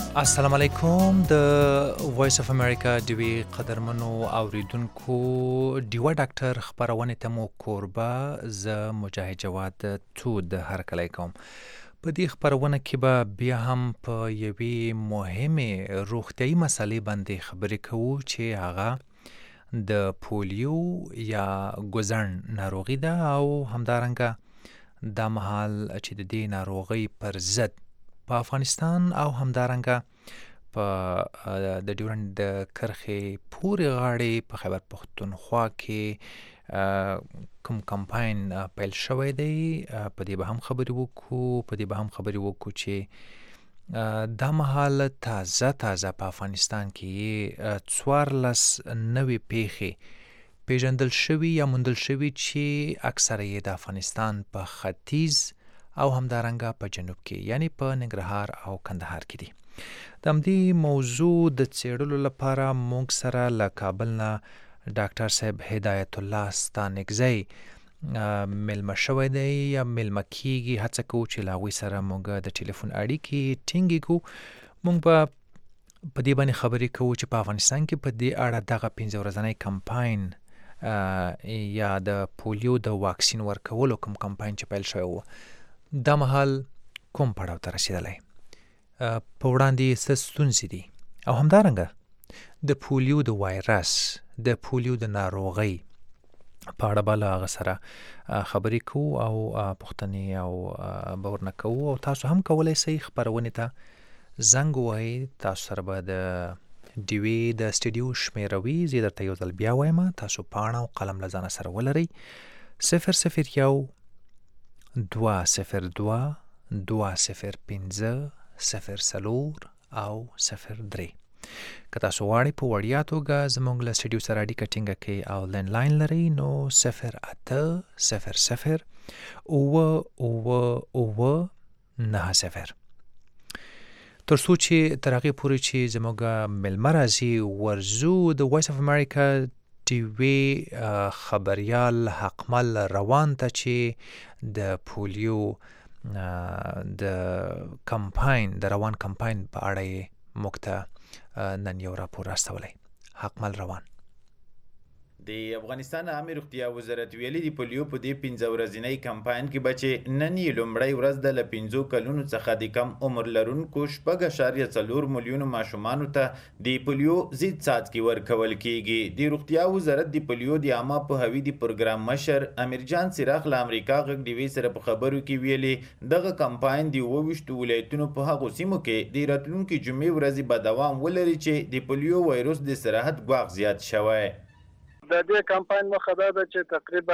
السلام علیکم د وایس اف امریکا دوی قدرمنو اوریدونکو دیوا ډاکټر خبرونه ته مو کوربه ز مجاهد جواد تود هر کله کوم په دې خبرونه کې به بیا هم په یوې مهمه روغتیايي مسلې باندې خبرې کوو چې هغه د پولیو یا ګوزن ناروغي ده او همدارنګه د مهال چې د دې ناروغي پر ضد په افغانستان او همدارنګه په د ډیورنډ د کرښې پورې غاړې په خیبر پښتونخوا کې کوم کمپاین پیل شوی دی په دې به هم خبرې وکړو چې دا مهال تازه په افغانستان کې 14 نوې پیښې پیژندل شوي یا موندل شوي چې اکثره یې د افغانستان په ختیځ او همدارنګه په جنوب کې یعنی په ننګرهار او کندهار کې دي. د همدې موضوع د څېړلو لپاره موږ سره له کابل نه ډاکټر صاحب هدایت الله ستانکزی ملمه شوی دی یا ملمه کیږي. هڅه کوو چې له هغوی سره موږ د ټلیفون اړیکې ټینګې کړو. موږ به په دې باندې خبرې کوو چې په افغانستان کې په دې اړه دغه 15 ورځنی کمپاین یا د پولیو د واکسین ورکولو کوم کمپاین چې پیل شوی و دا مهال کوم پړاو ته رسیدلی، په وړاندې څه ستونزې دي او همدارنګه د پولیو د وایرس د پولیو د ناروغۍ په اړه به له هغه سره خبرې کوو او پوښتنې او به ورنه کوو. او تاسو هم کولی شئ خپرونې ته زنګ ووهئ. تاسو سره به د ډیوې د سټډیو شمېره وي، زه درته یو ځل بیا وایم، تاسو پاڼه او قلم له ځانه سره ولرئ. 001 202 205 04 او 03. که تاسو غواړئ په وړیا توګه زموږ له سټډیو سره اړیکه ټینګه کړئ او لینډلاین لرئ نو 0800 90 تر څو چې تر هغې پورې چې زموږ ملمه راځي ورځو د وایس اف امریکا ټیوي خبریال حقمل روان ته چې د پولیو د کمپاین د روان کمپاین په اړه یې موږ ته نن یو راپور راستولی. حقمل روان. د افغانستان عامه روغتیا وزارت ویلي د پولیو په دې 15 ورځنی کمپاین کې بچي نن یې لومړی ورځ د له 15 کلونو څخه د کم عمر لرونکو 4.4 میلیونو ماشومانو ته د پولیو ضد څاڅکي ورکول کیږي. د روغتیا وزارت د پولیو د عامه پوهاوي د پروګرام مشر امیرجان سراخ له امریکا غږ ډیوي سره په خبرو کې ویلي دغه کمپاین د 22 ولایتونو په هغو سیمو کې د راتلونکي جمعې ورځې به دوام ولري چې د پولیو وایروس د سراحت ګواښ زیات شوی. د دې کمپاین مخه دا ده چې تقریبا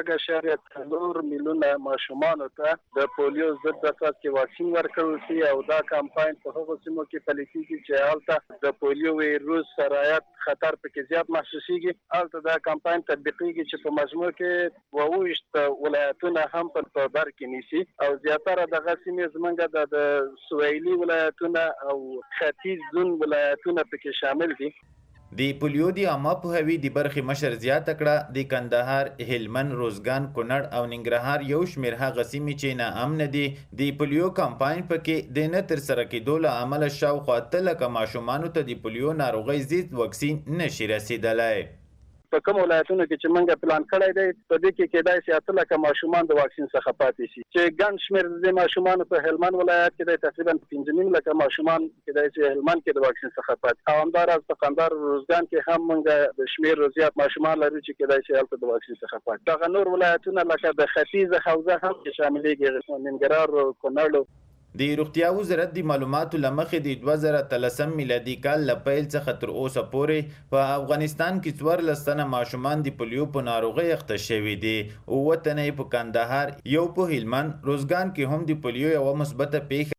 4.4 میلیونه ماشومان ته د پولیو ضد څاڅکي واکسین ورکول شي او دا کمپاین په هغو سیمو کې پلي کیږي چې هلته د پولیو وایروس سرایت خطر پکې زیات محسوسیږي. هلته دا کمپاین تطبیقیږي چې په مجموع کې 22 ولایتونه هم په بر کې نیسي او زیاتره دغه سیمې زمونږ د سویلي ولایتونه او ختیځ زون ولایتونه پکې شامل دي. د پولیو د عامه پوهاوي د برخې مشر زیاته کړه د کندهار، هلمند، روزګان، کونړ او ننګرهار یو شمېر هغه سیمې چې ناامنه دي د پولیو کمپاین پکې د نه ترسره کېدو له امله شاوخوا 3 لکه ماشومانو ته د پولیو ناروغۍ ضد واکسین نشي رسېدلی. په کوم ولایتونو کې چې موږ پلان کړی دی په دې کې کېدای شي 8 لکه ماشومان د واکسین څخه پاتې شي چې ګڼ شمېر د ماشومانو په هلمند ولایت کې د تقریبا 15 لکه ماشومان کېدای شي هلمند کې د واکسین څخه پاتې او همداراز په کندهار روزګان کې هم موږ د شمېر زیات ماشومان لرو چې کېدای شي هلته د واکسین څخه پاتې. دغه نور ولایتونه لکه د ختیځ حوزه هم شاملېږي، ننګرهار، کونړ. د روغتیا وزارت د معلوماتو له مخې د 2013 میلادي کال له پیل څخه تر اوسه پورې په افغانستان کې 14 تنه ماشومان د پولیو په ناروغۍ اخته شوي دي. 7 تنه په کندهار، یو په هلمند، روزګان کې هم د پولیو یوه مثبته پیښه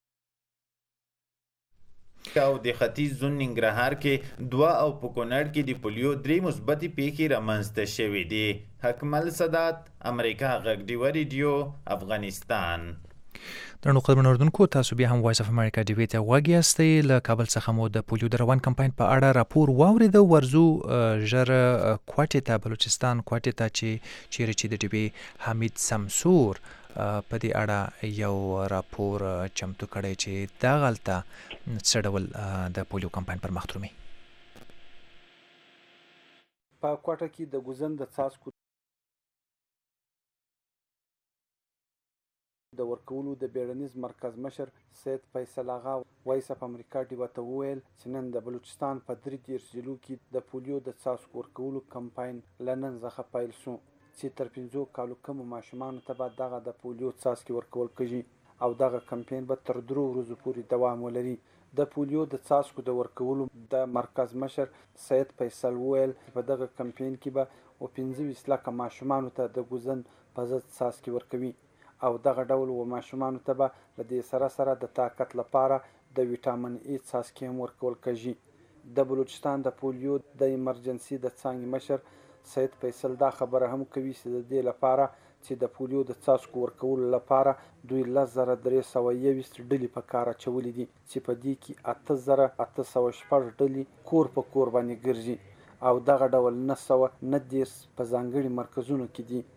او د ختیځ زون ننګرهار کې 2 او په کونړ کې د پولیو 3 مثبتې پیښې رامنځته شوي دي. حکمل سادات، امریکا غږ ډیوه ریډیو، افغانستان. درنو قدرمنو اوریدونکو، تاسو بیا هم وایس اف امریکا ډیوي ته غوږ یاستئ. له کابل څخه مو د پولیو د روان کمپاین په اړه راپور واورېده. ورځو ژر کوټې ته، بلوچستان کوټې ته چې چیرې چې د ډیوي حمید سمسور په دې اړه یو راپور چمتو کړی چې دغه هلته څه ډول د پولیو کمپاین پر مخ درومي. په کوټه کې د ګوزن د څاڅکو د ورکولو د بیړنیز مرکز مشر سید فیصل آغا وایس اف امریکا ډیوه ته وویل چې نن د بلوچستان په 33 ضلعو کې د پولیو د څاڅکو ورکولو کمپاین له نن څخه پیل شو چې تر 15 کالو کمو ماشومانو ته به دغه د پولیو څاڅکي ورکول کېږي او دغه کمپاین به تر 3 ورځو پورې دوام ولري. د پولیو د څاڅکو د ورکولو د مرکز مشر سید فیصل وویل په دغه کمپاین کې به 15 لکه ماشومانو ته د ګوزن په ضد څاڅکي ورکوي او دغه ډول و ماشومانو ته به له دې سره د طاقت لپاره د ویټامین ای څاڅکي هم ورکول کېږي. د بلوچستان د پولیو د ایمرجنسي د څانګې مشر سید فیصل دا خبره هم کوي چې د دې لپاره چې د پولیو د څاڅکو ورکولو لپاره دوی 10,321 ډلې په کار اچولې دي چې په دې کې 8,806 ډلې کور په کور باندې ګرځي او دغه ډول 919 په ځانګړي مرکزونو کې دي.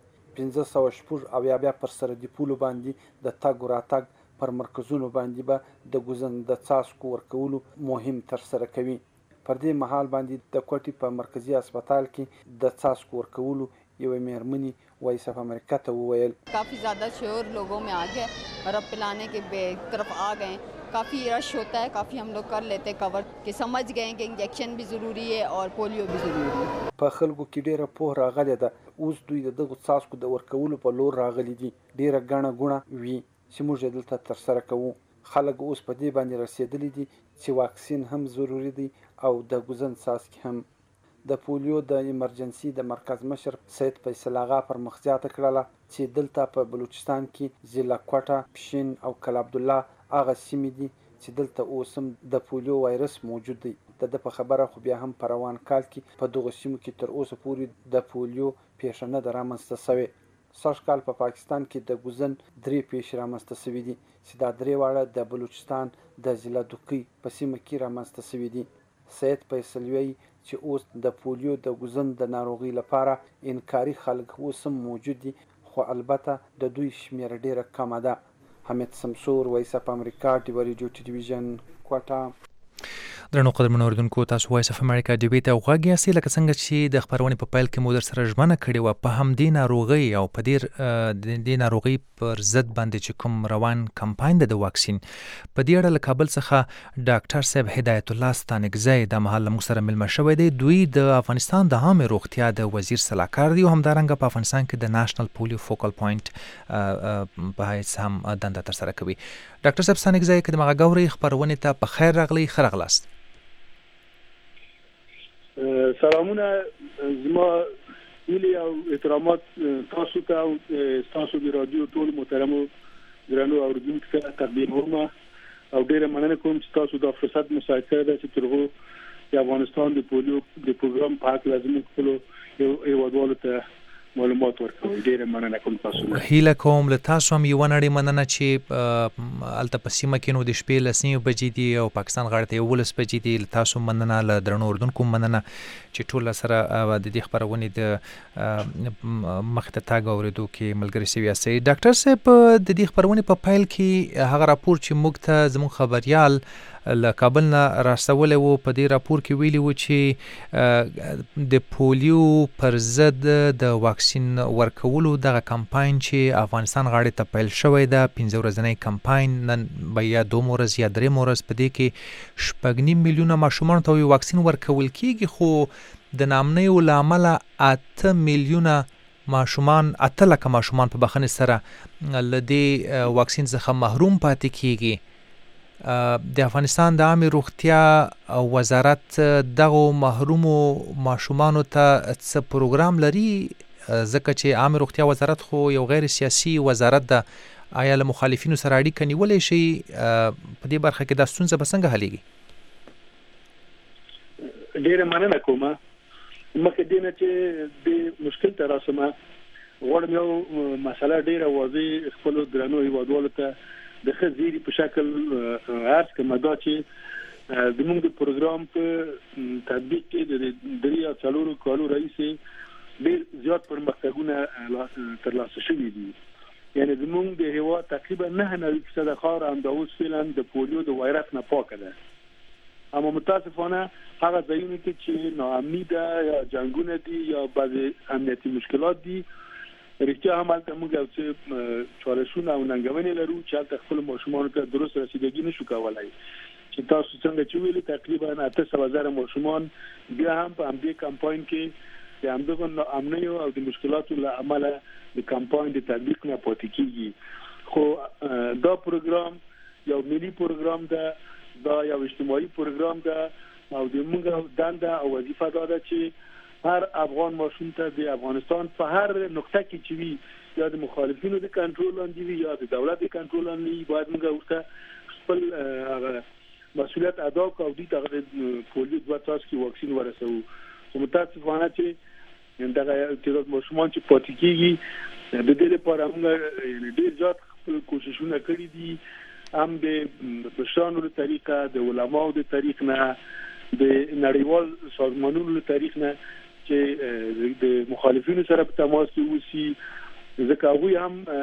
500 او بیا پر سره د پولو باندې د تګ راتګ پر مرکزونو باندې به د ګوزن د څاڅکو ورکولو مهم تر سره کوي. پر دې مهال باندې د کوټې په مرکزی هسپتال کې د څاڅکو ورکولو یو میرمنی وایس اف امریکا ته وویل काफ़ी ज़्यादा शोर लोगों में आ गया और अब पिलाने के तरफ आ गए. काफ़ी रश होता है, काफ़ी हम लोग कर लेते कवर कि समझ गए कि इंजेक्शन भी ज़रूरी है और पोलियो भी ज़रूरी है. په خلکو کې ډیره پوهه راغلې ده. اوس دوی د دغه څاڅکو د ورکولو په لور راغلي دي. ډیره ګڼه ګوڼه وي چې موږ دلته تر سره کوو. خلک اوس په دې باندې رسیدلي دي چې واکسین هم ضروری دی او د ګوزن څاڅکي هم. د پولیو د ایمرجنسي د مرکز مشر سید فیصل آغا پر مخ زیاته کړله چې دلته په بلوچستان کې ضلع کوټه، پشین او کل عبدالله هغه سیمې دي چې دلته اوس هم د پولیو وایرس موجود دی. د په خبره خو بیا هم په روان کال کې په دغه سیمو کې تر اوسه پورې د پولیو پیښه نه ده رامنځته شوې. سږ کال په پاکستان کې د ګوزن 3 پیښې رامنځته شوې دي چې دا 3 واړه د بلوچستان د ضلع دوکۍ په سیمه کې رامنځته شوې دي. سید فیصل وایي چې اوس د پولیو د ګوزن د ناروغۍ لپاره انکاري خلک اوس هم موجود دي خو البته د دوی شمېره ډیره کمه ده. حمید سمسور، وایس اف امریکا، ډیوه ریډیو ټلویزیون، کوټه. درنو قدرمنو اوریدونکو، تاسو وایس اف امریکا ډیبیټ او غږ یاستئ. لکه څنګه چې د خبرونې په پیل کې مو در سره ژمنه کړې وه په همدې ناروغۍ او په دې ناروغۍ پر ضد باندې چې کوم روان کمپاین د واکسین په دې اړه له کابل څخه ډاکټر صاحب هدایت الله ستانکزی د مهال له موږ سره مېلمه شوی دی. دوی د افغانستان د عامې روغتیا د وزیر سلاکار دي او همدارنګه په افغانستان کې د ناشنل پولیو فوکل پوینټ په حیث هم دنده ترسره کوي. ډاکټر صاحب ستانکزی که د مغه ګورئ خپرونې ته په خیر راغلی، ښه راغلاست. سلامونه، زما هیلې او احترامات تاسو ته او تاسو د رادیو ټول محترمو درنو اوریدونکو ته تقدیموم او ډیره مننه کوم چې تاسو د فرصت مساعده کړی چې ترغو د افغانستان د پولیو د پروګرام په اړه لازم کولو یو ودوالو ته معلومات ورکوم. ډیره مننه کوم تاسو. هیله کوم له تاسو هم یو نړۍ مننه چې الته په سیمه کې نو د شپې له 9 بجې دي او پاکستان غاړه ته 11 بجې دي. له تاسو مننه، له درنو اردوونکو مننه چې ټول سره د دې خبرونې د مخ ته تاګ اوریدو کې ملګری شوي یاستئ. ډاکټر صاحب د دې خبرونې په پیل کې هغه راپور چې موږ ته زموږ خبريال له کابل نه راستولی و په دې راپور کې ویلي و چې د پولیو پر ضد د واکسین ورکولو دغه کمپاین چې افغانستان غاړې ته پیل شوی ده 15 ورځنی کمپاین، نن به یا 2 ورځ یا 3 ورځ په دې کې 8.5 میلیونه ماشومان ته واکسین ورکول کیږي خو د نامنیو له امله 8 میلیونه ماشومان 8 لکه ماشومان په بخښنې سره له دې واکسین څخه محروم پاتې کیږي. د افغانستان د عامې روغتیا وزارت دغه محرومو ماشومانو ته څه پروګرام لري؟ ځکه چې عامې روغتیا وزارت خو یو غیر سیاسي وزارت ده. آیا له مخالفینو سره اړیکه نیولی شي؟ په دې برخه کې دا ستونزه به څنګه حلیږي؟ ډیره مننه کوم. مخکې دې نه چې د مشکل ته راسمه غواړم یو مسله ډیره واضح خپل درنو هیوادوالو ته د خزيري په شکل عرض کړم دا چې د موږ د پروګرام په تطبیق کې د 3 کالو رئیس ډیر زیات پرمختګونه ترلاسه شوي دي یعنی زموږ د هوا تقریبا 9% خاور اندوز فعلا د پولیو د وایرس نه پاک ده. اما متاسفانه هغه ځایونه کې چې ناامني ده یا جنگونه دي یا بعضی امنیتي مشکلات دي، رښتیا هم هلته موږ څه چالشونه او ننګونې لرو چې هلته خپل ماشومانو ته درست رسیدګي نشو کولی. چې تاسو څنګه چې ویلي تقریبا 800,000 ماشومان بیا هم په همدې کمپاین کې د همدغه ناامنیو او د مشکلاتو له امله د کمپاین د تطبیق نه پاتې کیږي. خو دا پروګرام یو ملي پروګرام ده، دا یو اجتماعي پروګرام ده او د موږ دنده او وظیفه ده چې هر افغان ماشوم ته د افغانستان په هر نقطه کې چې وي یا د مخالفینو د کنټرول لاندې وي یا د دولت د کنټرول لاندې، باید موږ ورته خپل مسؤلیت ادا کړو او دې ته پولیو 2 څاڅکي کې واکسین ورسوو. خو متاسفانه چې دغه تعداد ماشومان چې پاتې کیږي د دې لپاره موږ ډېر زیات خپل کوششونه کړي دي، هم د بشرانو له طریقه، د علماو د طریق نه، د نړیوال سازمانونو له طریق نه چې د مخالفینو سره په تماس کې اوسي، ځکه هغوی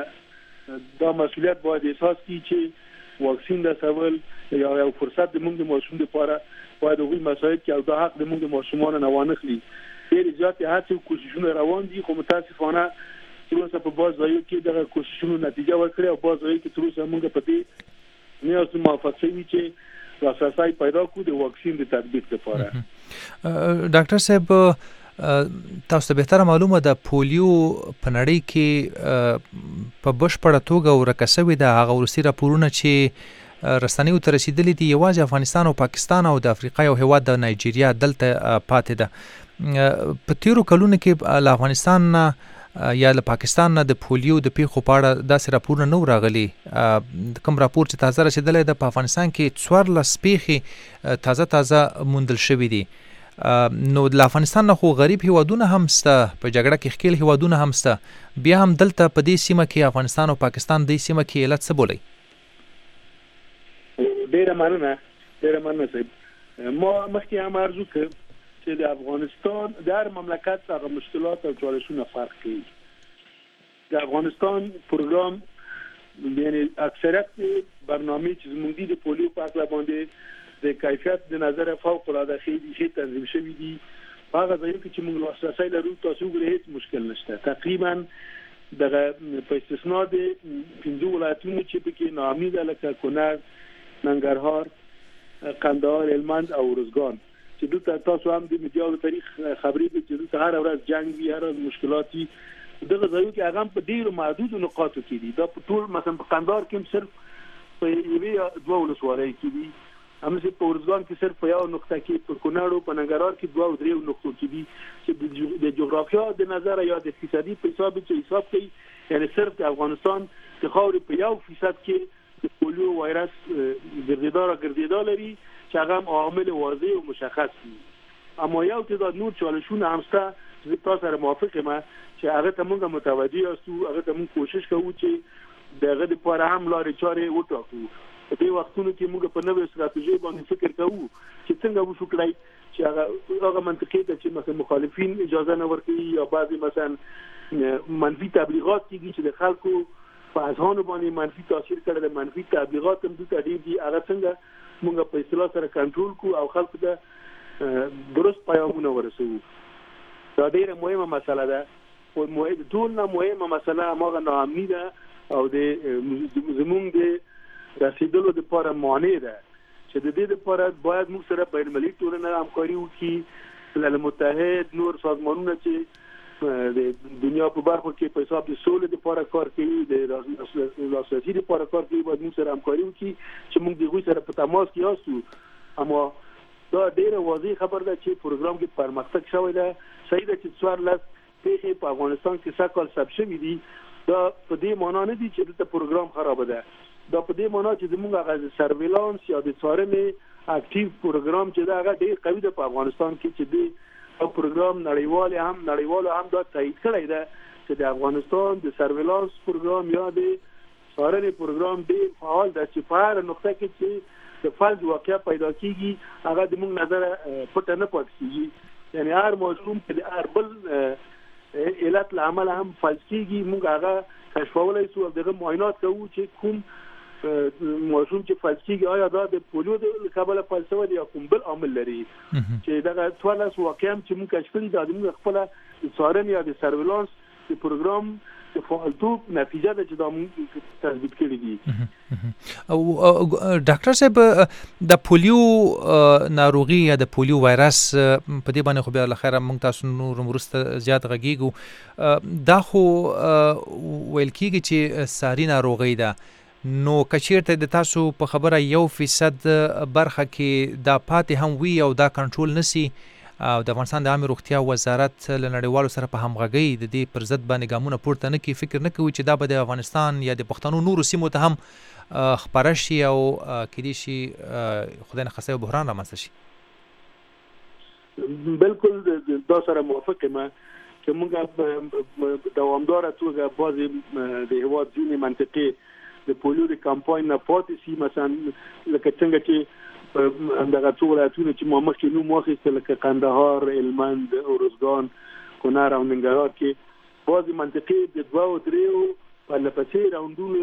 هم دا مسؤلیت باید احساس کړي چې واکسین رسول یو فرصت د موږ د ماشوم لپاره باید هغوی مساعد کړي او دا حق د موږ د ماشومانو نه وانخلي. ډېر زیات هڅې او کوششونه روان دي، خو متاسفانه تر اوسه په بعض ځایو کې دغه کوششونو نتیجه ورکړې او بعض ځایو کې تر اوسه موږ په دې نه اوسو موافق شوي چې لاسرسی پیدا کړو د واکسین د تطبیق لپاره. ډاکټر صاحب تاسو ته بهتره معلومه ده پولیو په نړۍ کې په بشپړه توګه ورکه شوې ده. هغه وروستي راپورونه چې رسنیو ته رسیدلي دي یوازې افغانستان او پاکستان او د افریقا یو هیواد د نایجیریا دلته پاتې ده. په تیرو کلونو کې له افغانستان نه یا له پاکستان نه د پولیو د پیښو په اړه داسې راپورونه نه راغلي. کوم راپور چې تازه رسیدلی ده په افغانستان کې 14 پیښې تازه موندل شوي دي. نو د افغانستان نه خو غریب هیوادونه هم سته، په جګړه کې ښکیل هیوادونه هم سته، بیا هم دلته په دې سیمه کې افغانستان او پاکستان دې سیمه کې علت څه بولي؟ ډېره مننه صاحب. ما مخکې هم عرض وکړ چې د افغانستان د هر مملکت هغه مشکلات او چالشونه فرق کوي. د افغانستان پروګرام یعنی اکثریت برنامه چې زموږ دي د پولیو په اړه باندې د کیفیت د نظر فوق العاده ښه تنظیم شوی دي. هغه ځای کې موږ لاسرسی لرو تاسو ګورئ هیڅ مشکل نشته. تقریبا دغه په استثناء د 15 ولایتونو چې پکې ناامني ده لکه کونړ، ننګرهار، قندهار، هلمند او ارزګان چې دلته تاسو هم د میډیا تاریخ خبرې دي چې دلته هر ورځ جنگ وي، هر ورځ مشکلات وي. دغه ځایو کې هغه په ډیرو محدود نقاطو کې دي. دا په ټول مثلا په قندهار کې صرف په یوې 2 ولسوالۍ کې دي، همداسې په ارزګان کې صرف په یو نقطه کې، په کونړ او په ننګرهار کې 2 او 3 نقطو کې دي چې د جغرافیا د نظر یا د اقتصادي په حساب کوي. یعنی صرف د افغانستان د خاورې په 1% کې د پولیو وایرس ګرځیدا لري چې هغه عامل واضح او مشخص دي. اما یو تعداد نور چالشونه هم شته چې تاسو سره موافق یم چې هغه ته موږ متوجه یاستو، هغه ته موږ کوشش کوو چې دغه لپاره هم لارې چارې وټاکو. په دې وختونو کې موږ په نوې ستراتیژي باندې فکر کوو چې څنګه وشو کړای چې هغه منطقې ته چې مثلا مخالفین اجازه نه ورکوي یا بعضی مثلا منفي تبلیغات کیږي چې د خلکو په اذهان باندې منفي تاثیر کړي، د منفي تبلیغات هم د تدریب دي. هغه څنګه موږ په اصطلاح سره کنټرول کو او خلکو ته درست پیغامونه ورسوو. دا ډیره مهمه مسله ده. او ټول نه مهمه مسله هغه ناامني ده او د زموږ د رسیدلو لپاره مانع ده چې د دې لپاره باید موږ سره په ملي ټولنه همکاري وکړي. ملل متحد نور سازمانونه چې د دنیا په برخو کې په حساب د سولې لپاره کار کوي، د لاسرسي لپاره کار کوي، باید موږ سره همکاري وکړي چې موږ د هغوی سره په تماس کې یاستو. اما دا ډیره واضح خبر ده چې پروګرام کې پرمختګ شوی ده. صحیح ده چې 14 پیښې په افغانستان کې سږ کال ثبت شوي دي. دا په دې معنا نه دي چې دلته پروګرام خراب ده. دا په دې معنا چې زموږ هغه سرویلانس یا د څارنې اکټیو پروګرام چې دا هغه ډیر قوي ده په افغانستان کې چې د او پروګرام نړیوال هم دا تایید کړی ده چې د افغانستان د سرویلانس پروګرام یا د څارنې پروګرام ډیر فعال ده چې په هر نقطه کې چې د فلج واقعیا پیدا کیږي هغه د موږ نظر پټه نه پاتې کیږي. یعنی هر ماشوم چې د هر بل علت العمل هم فلج کیږي موږ هغه کشفولای شو دغه معاینات کوو چې کوم ماشوم چې فلج کیږي آیا دا د پولیو د کابل فلج شوی یا کوم بل عامل لري چې دغه ټول واقعا چې موږ کشف کړی د موږ خپل څارنې یا د سرویلانس د پروګرام د فعالیتوب نتیجه ده چې دا موږ تثبیت کړی دي. او ډاکټر صاحب د پولیو ناروغي یا د پولیو وایرس په دې باندې خو بیا له خیره موږ تاسو نور وروسته زیات غږیږو دا خو ویل کېږي چې ساري ناروغي ده نو کچیرته د تاسو په خبره 1% برخه کې دا پاتې هم وي او دا کنټرول نسی او د افغانستان د عامه روغتیا وزارت له نړیوالو سره په همغږۍ د دې پر ضد باندې ګامونه پورته نه کوي فکر نه کوي چې دا به د افغانستان یا د پښتنو نورو سیمو ته هم خپاره شي او کېدای شي خدای نخواسته یو بحران رامنځته شي. بالکل دا سره موافق یم چې موږ دوامداره توګه بعضې د هېواد ځینې منطقې د پولیو د کمپاین نه پاتې شي مثلا لکه څنګه چې همدغه څو ولایتونه چې ما مخکې نوم واخیسته لکه قندهار، هلمند، ارزګان، کونړ او ننګرهار کې بعضې منطقې د 2-3 پرله پسې راوندونو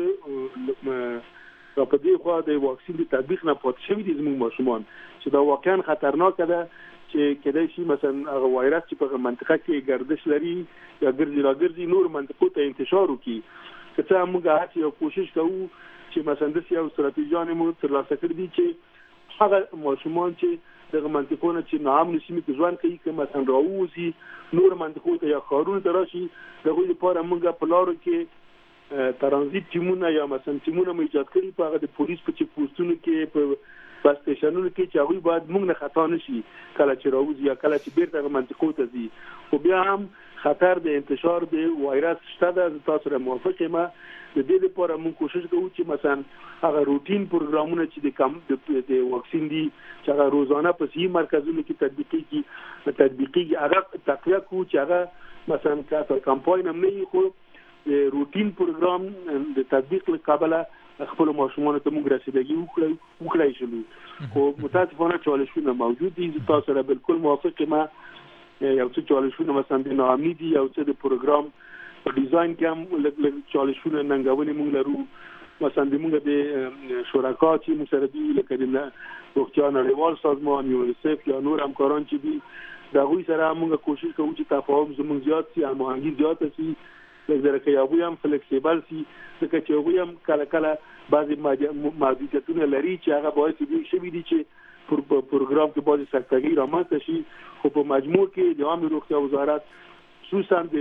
را په دې خوا د واکسین د تطبیق نه پاتې شوي دي زموږ ماشومان چې دا واقعا خطرناکه ده چې کېدای شي مثلا هغه وایرس چې په منطقه کې گردش لري یا ګرځي راګرځي نور منطقو ته انتشار وکړي. که څه هم موږ هڅې او کوشش کوو چې مثلا داسې یو ستراتیژیانې موږ ترلاسه کړي دي چې هغه ماشومان چې دغه منطقو نه چې ناامنو سیمې کې ژوند کوي که مثلا راووځي نور منطقو ته یا ښارونو ته راشي د هغوی لپاره موږ په لارو کې ترانزیت ټیمونه یا مثلا ټیمونه مو ایجاد کړي په هغه د پولیس په چیک پوسټونو کې په بس سټیشنونو کې چې هغوی باید موږ نه خطا نه شي کله چې راوځي یا کله چې بیرته هغه منطقو ته ځي. خو بیا هم خطر د انتشار د وایرس شته ده. تاسو سره موافق یم د دې لپاره موږ کوشش کوو چې مثلا هغه روټین پروګرامونه چې د واکسین دي چې هغه روزانه په صحي مرکزونو کې تطبیقیږي هغه تقویه کوو چې هغه مثلا کمپاین هم نه وي خو روټین پروګرام د تطبیق له کبله خپل ماشومان ته موږ رسیدګي وکړای شو. خو متاسفانه چالشونه موجود دي. تاسو سره بالکل موافق یم یو څه چالشونه مثلا د ناامني دي یو څه د پروګرام په ډیزاین کې هم لږ چالشونه ننګونې موږ لرو مثلا د موږ د شرکا چې موږ سره دي لکه د روغتیا نړیوال سازمان یونیسف یا نور همکاران چې دي د هغوی سره موږ کوشش کوو چې تفاهم زموږ زیات شي هماهنګي زیاته شي لږ که هغوی هم فلیکسیبل شي ځکه چې هغوی هم کله کله بعضې محدودیتونه لري چې هغه باعث دي شوي دي چې پروګرام کې بعضې سختګۍ رامنځته شي. خو په مجموع کې د عامه روغتیا وزارت خصوصا د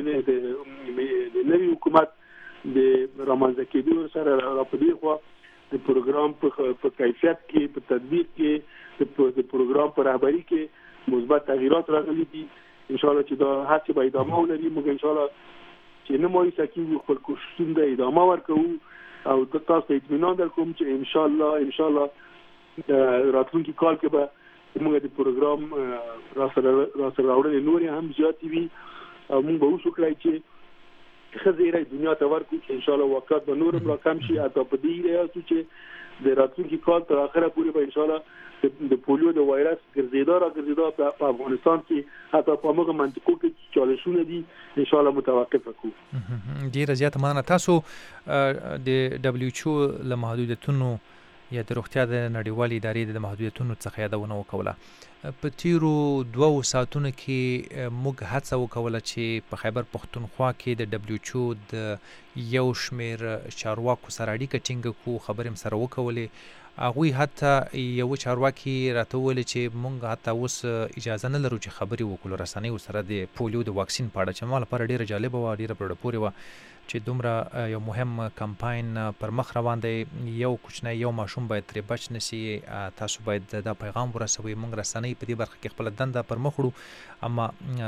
نوي حکومت د رامنځته کېدو سره را په دې خوا د پروګرام په کیفیت کې په تطبیق کې د پروګرام په رهبري کې مثبت تغییرات راغلي دي. انشاءالله چې دا هڅې به ادامه ولري. موږ انشاءالله چې نه مایوسه کېږو خپل کوششونه ته ادامه ورکوو او تاسو ته اطمینان درکوم چې انشاءالله راتلونکي کال کې به موږ د پروګرام راسره راوړنې نورې هم زیاتې وي او موږ به اوس وکړای چې ښځې دنیا ته ورکړو چې انشاءالله واقعات به نور هم راکم شي حتی په دې ریاستو چې د راتلونکي کال تر اخره پورې به انشاءالله د پولیو د وایرس ګرځېدا په افغانستان کې حتی په هغه منطقو کې چالشونه دي انشاءالله متوقف کړو. ډېره زیاته مننه. تاسو د WHO له محدودیتونو یا د روغتیا د نړیوالې ادارې د محدودیتونو څخه یادونه وکوله. په تیرو 2 ساعتونو کې موږ هڅه وکوله چې په خیبر پښتونخوا کې د WHO د یو شمېر چارواکو سره اړیکه ټینګه کړو خبرې هم سره وکولې. هغوی حتی یو چارواکي راته وویل چې موږ حتی اوس اجازه نه لرو چې خبرې وکړو رسنیو سره د پولیو د واکسین په اړه چې ما لپاره ډېره جالبه وه ډېره په زړه پورې وه چې دومره یو مهم کمپاین پر مخ روان دی یو کوچنی یو ماشوم باید ترې بچ نشي. تاسو باید دا پیغام ورسوئ. موږ رسنۍ په دې برخه کې خپله دنده پر مخ وړو اما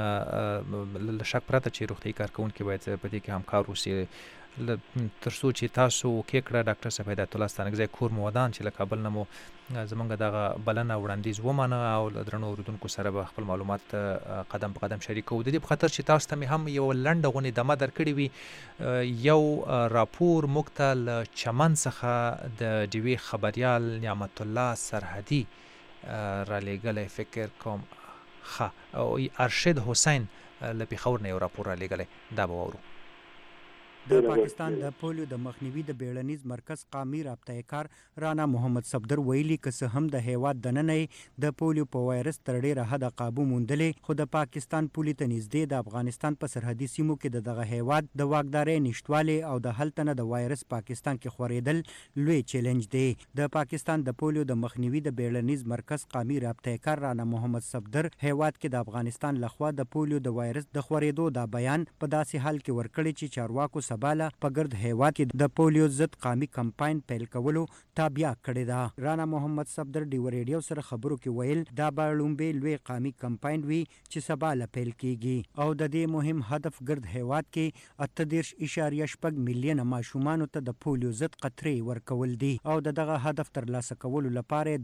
له شک پرته چې روغتیایي کارکوونکي باید په دې کې همکار اوسي تر څو چې تاسو کې کړه ډاکټر صاحب هدایت الله ستانکزی کور مو ودان چې له کابل نه مو زمونږ دغه بلنه وړاندیز ومنه او له درنو اورېدونکو سره به خپل معلومات قدم په قدم شریکوو. د دې په خاطر چې تاسو ته مې هم یو لنډه غونې دمه درکړې وي یو راپور موږ ته له چمن څخه د ډیوې خبریال نعمت الله سرحدي را لېږلی فکر کوم او ارشد حسین له پیښور نه یو راپور را لېږلی، دا به واورو. د پاکستان د پولیو د مخنیوي د بیړنیز مرکز قامي رابطه کار رانا محمد صفدر ویلي که څه هم د هیواد دننه د پولیو په وایرس تر ډیره حده قابو موندلې، خو د پاکستان پولي ته نږدې د افغانستان په سرحدي سیمو کې د دغه هیواد د واکدارۍ نشتوالی او د هلته نه د وایرس پاکستان کې خورېدل لوی چیلنج دی. د پاکستان د پولیو د مخنیوي د بیړنیز مرکز قامي رابطه کار رانا محمد صفدر هیواد کې د افغانستان لخوا د پولیو د وایرس د خورېدو دا بیان په داسې حال کې ورکړی چې چارواکو سباله په ګرد هیواد کې د پولیو ضد قامي کمپاین پیل کولو تابع کړی ده. رانا محمد صفدر ډیو ریډیو سره خبرو کې ویل دا به لومبې لوی قامي کمپاین وي چې سباله پیل کیږي او د دې مهم هدف ګرد هیواد کې 38.6 میلیونه ماشومانو ته د پولیو ضد قطرې ورکول دي او دغه هدف ترلاسه کولو لپاره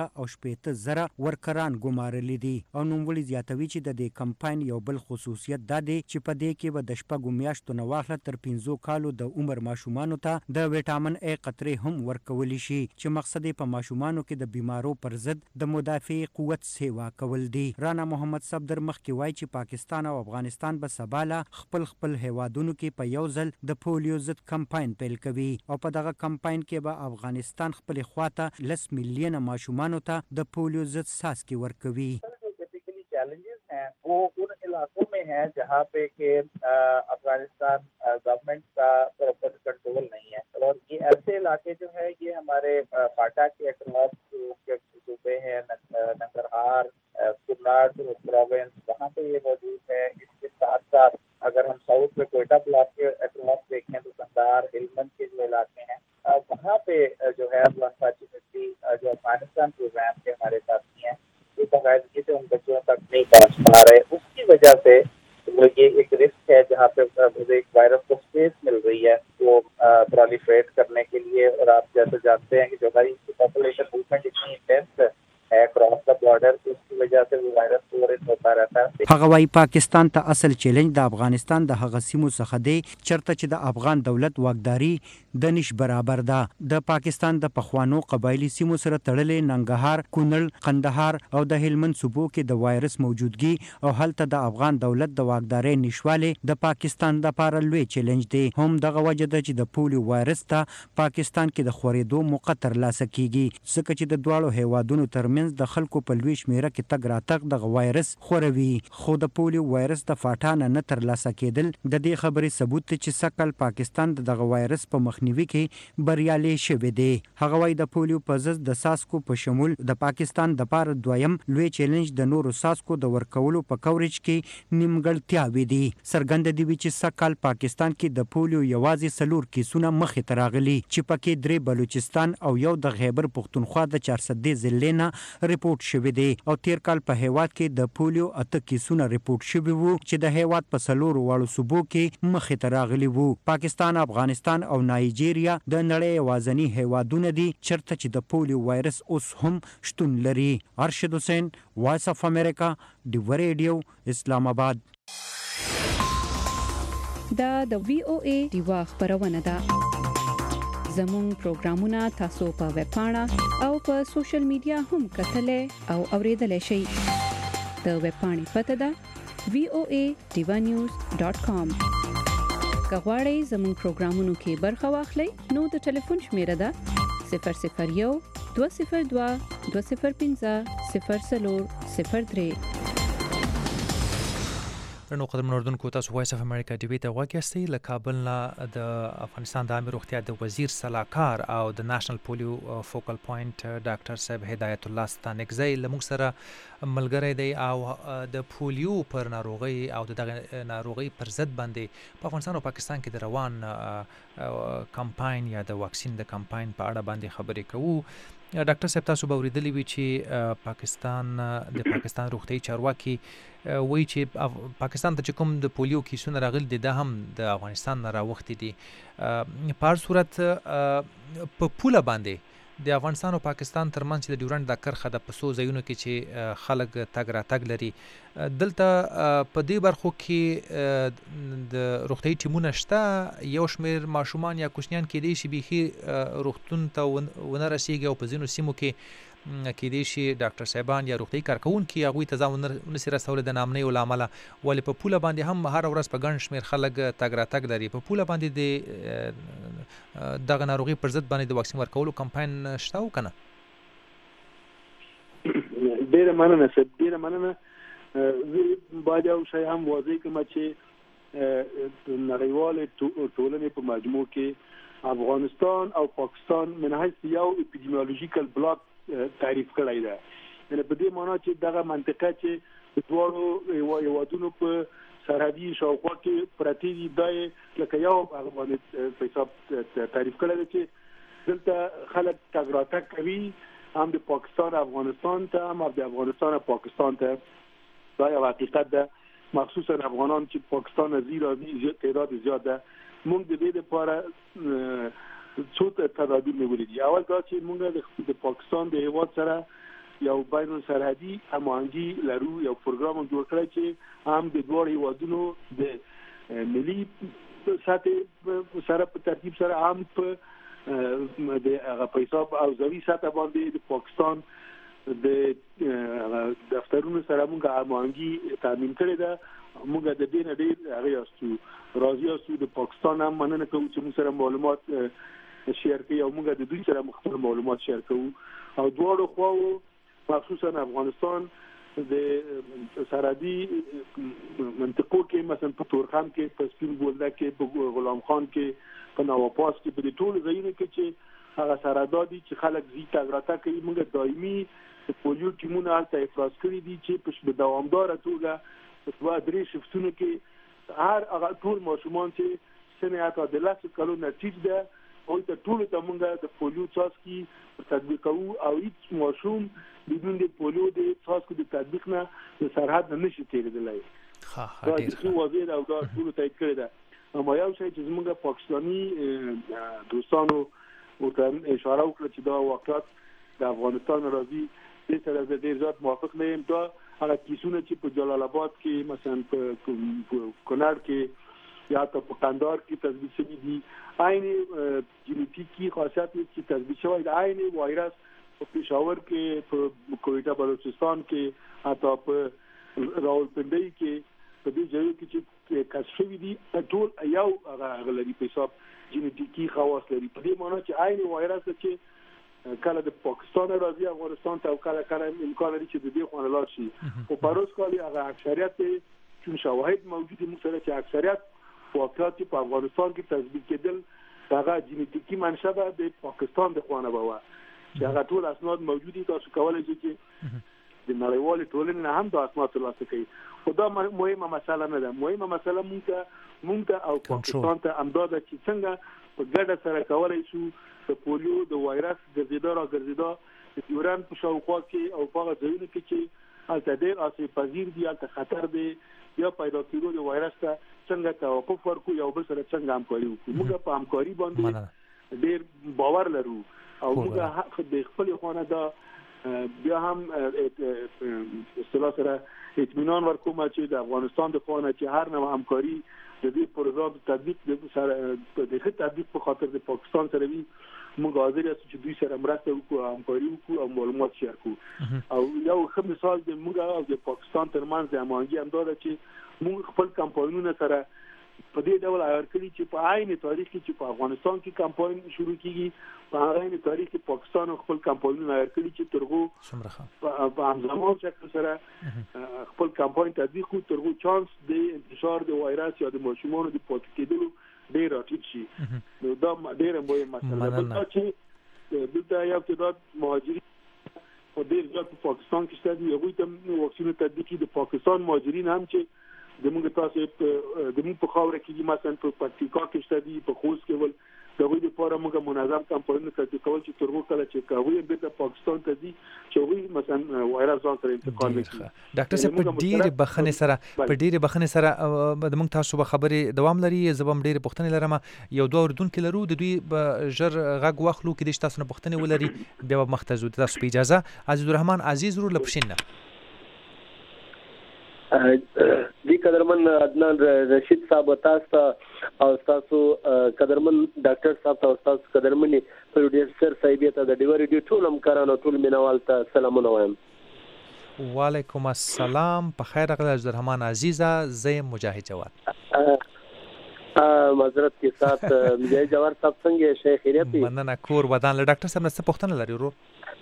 2,60,000 ورکران ګمارلي دي. او نوموړي زیاتوي چې د دې کمپاین یو بل خصوصیت دا دی چې په دې کې به د 6 میاشتو نه واخله تر 15 کالو د عمر ماشومانو ته د وټامین ای قطرې هم ورکولی شي چې مقصد یې په ماشومانو کې د بیمارو پر ضد د مدافع قوت سیوا کول دي. رانا محمد صفدر مخکې وایي چې پاکستان او افغانستان به سباله خپل هیوادونو کې په یو ځل د پولیو ضد کمپاین پیل کوي او په دغه کمپاین کې به افغانستان خپل خواته 10 میلیونه ماشومانو ته د پولیو ضد څاڅکي ورکوي. चैलेंजेस हैं वो उन इलाकों में हैं जहाँ पे कि अफगानिस्तान गवर्नमेंट का प्रॉपर कंट्रोल नहीं है और ये ऐसे इलाके जो है ये हमारे फाटा के अक्रॉस के सूबे हैं, नंगरहार, कुल्लार प्रोविंस, वहाँ पे ये मौजूद है. इसके साथ साथ अगर हम साउथ में कोयटा ब्लॉक के अक्रॉस देखें तो कंधार हेलमंद के जो इलाके हैं वहाँ पे जो है अनफॉर्चुनेटली जो अफगानिस्तान प्रोग्राम के हमारे साथी हैं बाकायदगी से उन बच्चों तक नहीं पहुँच पा रहे. उसकी वजह से ये एक रिस्क है जहाँ पे मुझे एक वायरस को स्पेस मिल रही है वो प्रोलिफरेट करने के लिए. और आप जैसे जानते हैं कि जो हमारी पॉपुलेशन मूवमेंट इतनी इंटेंस है क्रॉस द बॉर्डर, उसकी वजह से वो वायरस फ्लोरेट होता रहता है. هغه وايي پاکستان ته اصل چیلنج د افغانستان د هغه سیمو څخه دی چرته چې د افغان دولت واکداري د نش برابر ده. د پاکستان د پخوانو قبایلی سیمو سره تړلې ننګرهار، کونړ، قندهار او د هلمند صوبو کې د وایرس موجودګي او هلته د افغان دولت د واکداري نشواله د پاکستان د لپاره لوی چیلنج دی. هم دغه وجه ده چې د پولیو وایرس ته پاکستان کې د خورېدو موقع ترلاسه کیږي ځکه چې د دواړو هیوادونو ترمنځ د خلکو په لوی شمیره کې تګ راتګ د وایرس خوروي. خو د پولیو وایرس د فاټانه نه ترلاسه کېدل د دې خبرې ثبوت دی چې سکل پاکستان دغه وایرس په مخنیوي کې بریالي شوی دی. هغه وايي د پولیو په ضد د ساسکو په شمول د پاکستان د لپاره دویم لوی چیلنج د نورو ساسکو د ورکولو په کورج کې نیمګړتیاوې دي. څرګنده دی چې سکل پاکستان کې د پولیو یوازې 4 کیسونه مخې ته راغلي چې پکې 3 بلوچستان او یو د خیبر پختونخوا د 400 ضلع نه ریپورت شوی دی. او تیر کال په هیواد کې د پولیو 8 کیسونه ریپورت شوی وو چې د هیواد په 4 واړو صوبو کې مخې ته راغلي وو. پاکستان، افغانستان او نایجیریا د نړۍ یوازینی هیوادونه دي چرته چې د پولیو وایرس اوس هم شتون لري. ارشد حسین، وایس اف امریکا، ډیو ریډیو، اسلام آباد. دا د وی او ای ډیوا خبرونه ده. زموږ پروګرامونه تاسو په ویب پاڼه او په سوشل میډیا هم کتلای او اوریدلای شئ. د ویب پاڼې پته ده voadevanews.com. کغواړئ زموږ پروګرامونو کې برخه واخلئ نو د ټلیفون شمیره ده 001 202 205 0403. نو قدرمن اردوونکو تاسو وایس اف امریکا ډیوی ته غوږ یاستئ. له کابل نه د افغانستان د عامه روغتیا د وزیر صلاحکار او د نېشنل پولیو فوکل پوینټ ډاکټر صاحب هدایت الله ستانکزی له موږ سره ملګری دی او د پولیو پر ناروغۍ او دغه ناروغۍ پر ضد باندې په افغانستان او پاکستان کې د روان کمپاین یا د واکسین د کمپاین په اړه باندې خبرې کوو. ډاکټر صاحب تاسو به اوریدلی وي چې پاکستان روغتیايي چارواکي وایي چې پاکستان ته چې کوم د پولیو کیسونه راغلي دي دا هم د افغانستان نه راوختي دي. په هر صورت په پوله باندې د افغانستان او پاکستان ترمنځ چې د ډیورنډ دا کرښه د پسو ځایونو کې چې خلک تګ راتګ لري دلته په دې برخو کې د روغتیايي ټیمونه شته. یو شمېر ماشومان یا کوچنیان کېدای شي بیخي روغتون ته ونه رسیږي او په ځینو سیمو کې کېدای شي ډاکټر صاحبان یا روغتي کارکونکي هغوی ته ځان ونسي رسولی د ناامنیو له امله، ولې په پوله باندې هم هره ورځ په ګڼ شمېر خلک تګ راتګ لري. په پوله باندې د دغه ناروغي پر ضد باندې د واکسین ورکولو کمپاین شته او که نه؟ ډېره مننه صاحب، ډېره مننه. زه باید یو شی هم واضح کړم چې نړیوالې ټولنې په مجموع کې افغانستان او پاکستان من حیث یو اپیډیمیولوژیکل بلاک تعریف کړی دی. یعنې په دې معنا چې دغه منطقه چې د دواړو هېوادونو په سرحدي شاوخوا کې پرتې دي، دا یې لکه یو هغه باندې په حساب تعریف کړی دی چې دلته خلک تګ راتګ کوي، هم د پاکستان افغانستان ته، هم د افغانستان پاکستان ته. دا یو حقیقت ده، مخصوصا افغانان چې پاکستان ځي راځي تعداد زیات ده. موږ د دې لپاره څو تدابیر نیولي دي. اول دا چې موږ د پاکستان د هیواد سره یو بین السرحدي هماهنګي لرو، یو پروګرام جوړ کړی چې هم د دواړو هیوادونو د ملي سطحې سره په ترتیب سره هم په د هغه په حساب او ځوي سطح باندې د پاکستان د دفترونو سره موږ هماهنګي تامین کړې ده. موږ د دې نه ډېر هغه یاستو راضي یاستو. د پاکستان هم مننه کوو چې موږ سره معلومات شیر کوي او موږ د دوی سره مختلف معلومات شیر کوو. او دواړو خواو مخصوصا افغانستان د سرحدي منطقو کې مثلا په تورخم کې، په سپین بولده کې، په غلام خان کې، په نواپاس کې، په دې ټولو ځایونو کې چې هغه سرحدات دي چې خلک ځي تګ راتګ کوي، موږ دایمي پولیو ټیمونه هلته افراز کړي دي چې په دوامداره توګه په 3 شفتونو کې هر هغه ټول ماشومان چې سن حتی د 10 کلونو نه ټیټ ده او ته ټول ته موږ د پولیو څاڅکي تطبیق کوو او هیڅ ماشوم بدون د پولیو د څاڅکو د تطبیق نه د سرحد نه نشي تیریدلی. دا ډېر واضح ده او دا ټول تایید کړی ده. اما یو شی چې زموږ پاکستاني دوستانو ورته اشاره وکړه چې دا واقعات د افغانستان راځي، دې سره زه ډېر زیات موافق نه یم. دا هغه کیسونه چې په جلال آباد کې مثلا په کونړ کې یا په قندهار کې تثبیت شوي دي، عین جینیتیکي خاصیت چې تثبیت شوی دی، عین وایرس په پېښور کې، په کویټه بلوچستان کې، حتی په راولپنډۍ کې، په دې ځایو کې چې کشف شوي دي ټول یو هغه لري په حساب جینیتیکي خواص لري. په دې معنی چې عین وایرس چې کله د پاکستان راځي افغانستان ته او کله امکان لري چې د دې خونه لاړ شي. او پروس کالي هغه اکثریت چون شواهد موجود دي مثلا چې اکثریت واقعات په افغانستان کې تثبیت کېدل هغه جینیتیکي منشأ د پاکستان د خونه به و چې هغه ټول اسناد موجود دي. تاسو کولای شئ چې د نړیوالې ټولنې نه هم د اسناد ترلاسه کړئ. خو دا مهمه مسله نه ده. مهمه مسله مونږ او پاکستان ته امداد چې څنګه په ګډه سره کولای شو د پولیو د وایرس ګرځیدا را ګرځیدا د یوران په شاوخوا کې او په هغه ځایونو کې چې هلته ډېر آسیب پذیر دي، هلته خطر دی یا پیدا کېدو د وایرس ته څنګه توقف ورکړو، یو بل سره څنګه همکاري وکړو. موږ په همکاري باندې ډېر باور لرو او موږ د خپل خانه دا بیا هم اصطلاح سره اطمینان ورکوم چې د افغانستان د خانه چې هر نوع همکاري د دې پروګرام تطبیق د تطبیق په خاطر د پاکستان سره وي، موږ حاضر یو چې دوی سره مرسته وکړو، همکاري وکړو او معلومات شیر کړو. او یو ښه مثال د موږ او د پاکستان ترمنځ د هماهنګي همدا ده چې موږ خپل کمپاینونه سره په دې ډول عیار کړي چې په عین تاریخ کې چې په افغانستان کې کمپاین شروع کیږي، په عین تاریخ کې پاکستان خپل کمپاینونه عیار کړي چې ترغو په همزمان شکل سره خپل کمپاین تطبیق کړو ترغو چانس د انتشار د وایرس یا د ماشومانو د پاتې کېدلو ډېر راټیټ شي. نو دا ډېره مهمه مسله ده. بل چې دلته یو تعداد مهاجرین په ډېر زیات په پاکستان کې شته دي، هغوی ته واکسینونه تطبیق کړي. د پاکستان مهاجرین هم چې زموږ تاسو زموږ په خاوره کې مثلا په پکتیکا کې شته دي، په خوست کې ول دغه لپاره موږ منظم کمپاینونه تطبیق کول چې ترغو کله چې کوي د پاکستان ته دي چې وی مثلا وایرس ځان سره انتقال وکړي. ډاکټر صاحب په ډېر بخښنې سره د موږ تاسو به خبرې دوام لري. زبم ډېر پوښتنې لرم، یو دوه اردون کې لرو، د دوی به ژر غږ واخلو کې د تاسو نه پوښتنې ولري بیا به مختزو تاسو په اجازه. عزیز الرحمن عزیز رو لپشینه دی قدرمن عدنان رشید صاحب تاسو او تاسو قدرمن ډاکټر صاحب تاسو قدرمن پروډوسر صاحب ته د ډیو ریډیو ټول همکارانو ټول مینوال ته سلامونه وایم. وعلیکم السلام. په خیر راغلی عبدالرحمن عزیزه. زه مجاهد جواد. معذرت کے ساتھ مجاهد جواد صاحب څنګه شیخ خیریت دی؟ مننه. کور ودان له ډاکټر صاحب نه څه پوښتنه لري ورور؟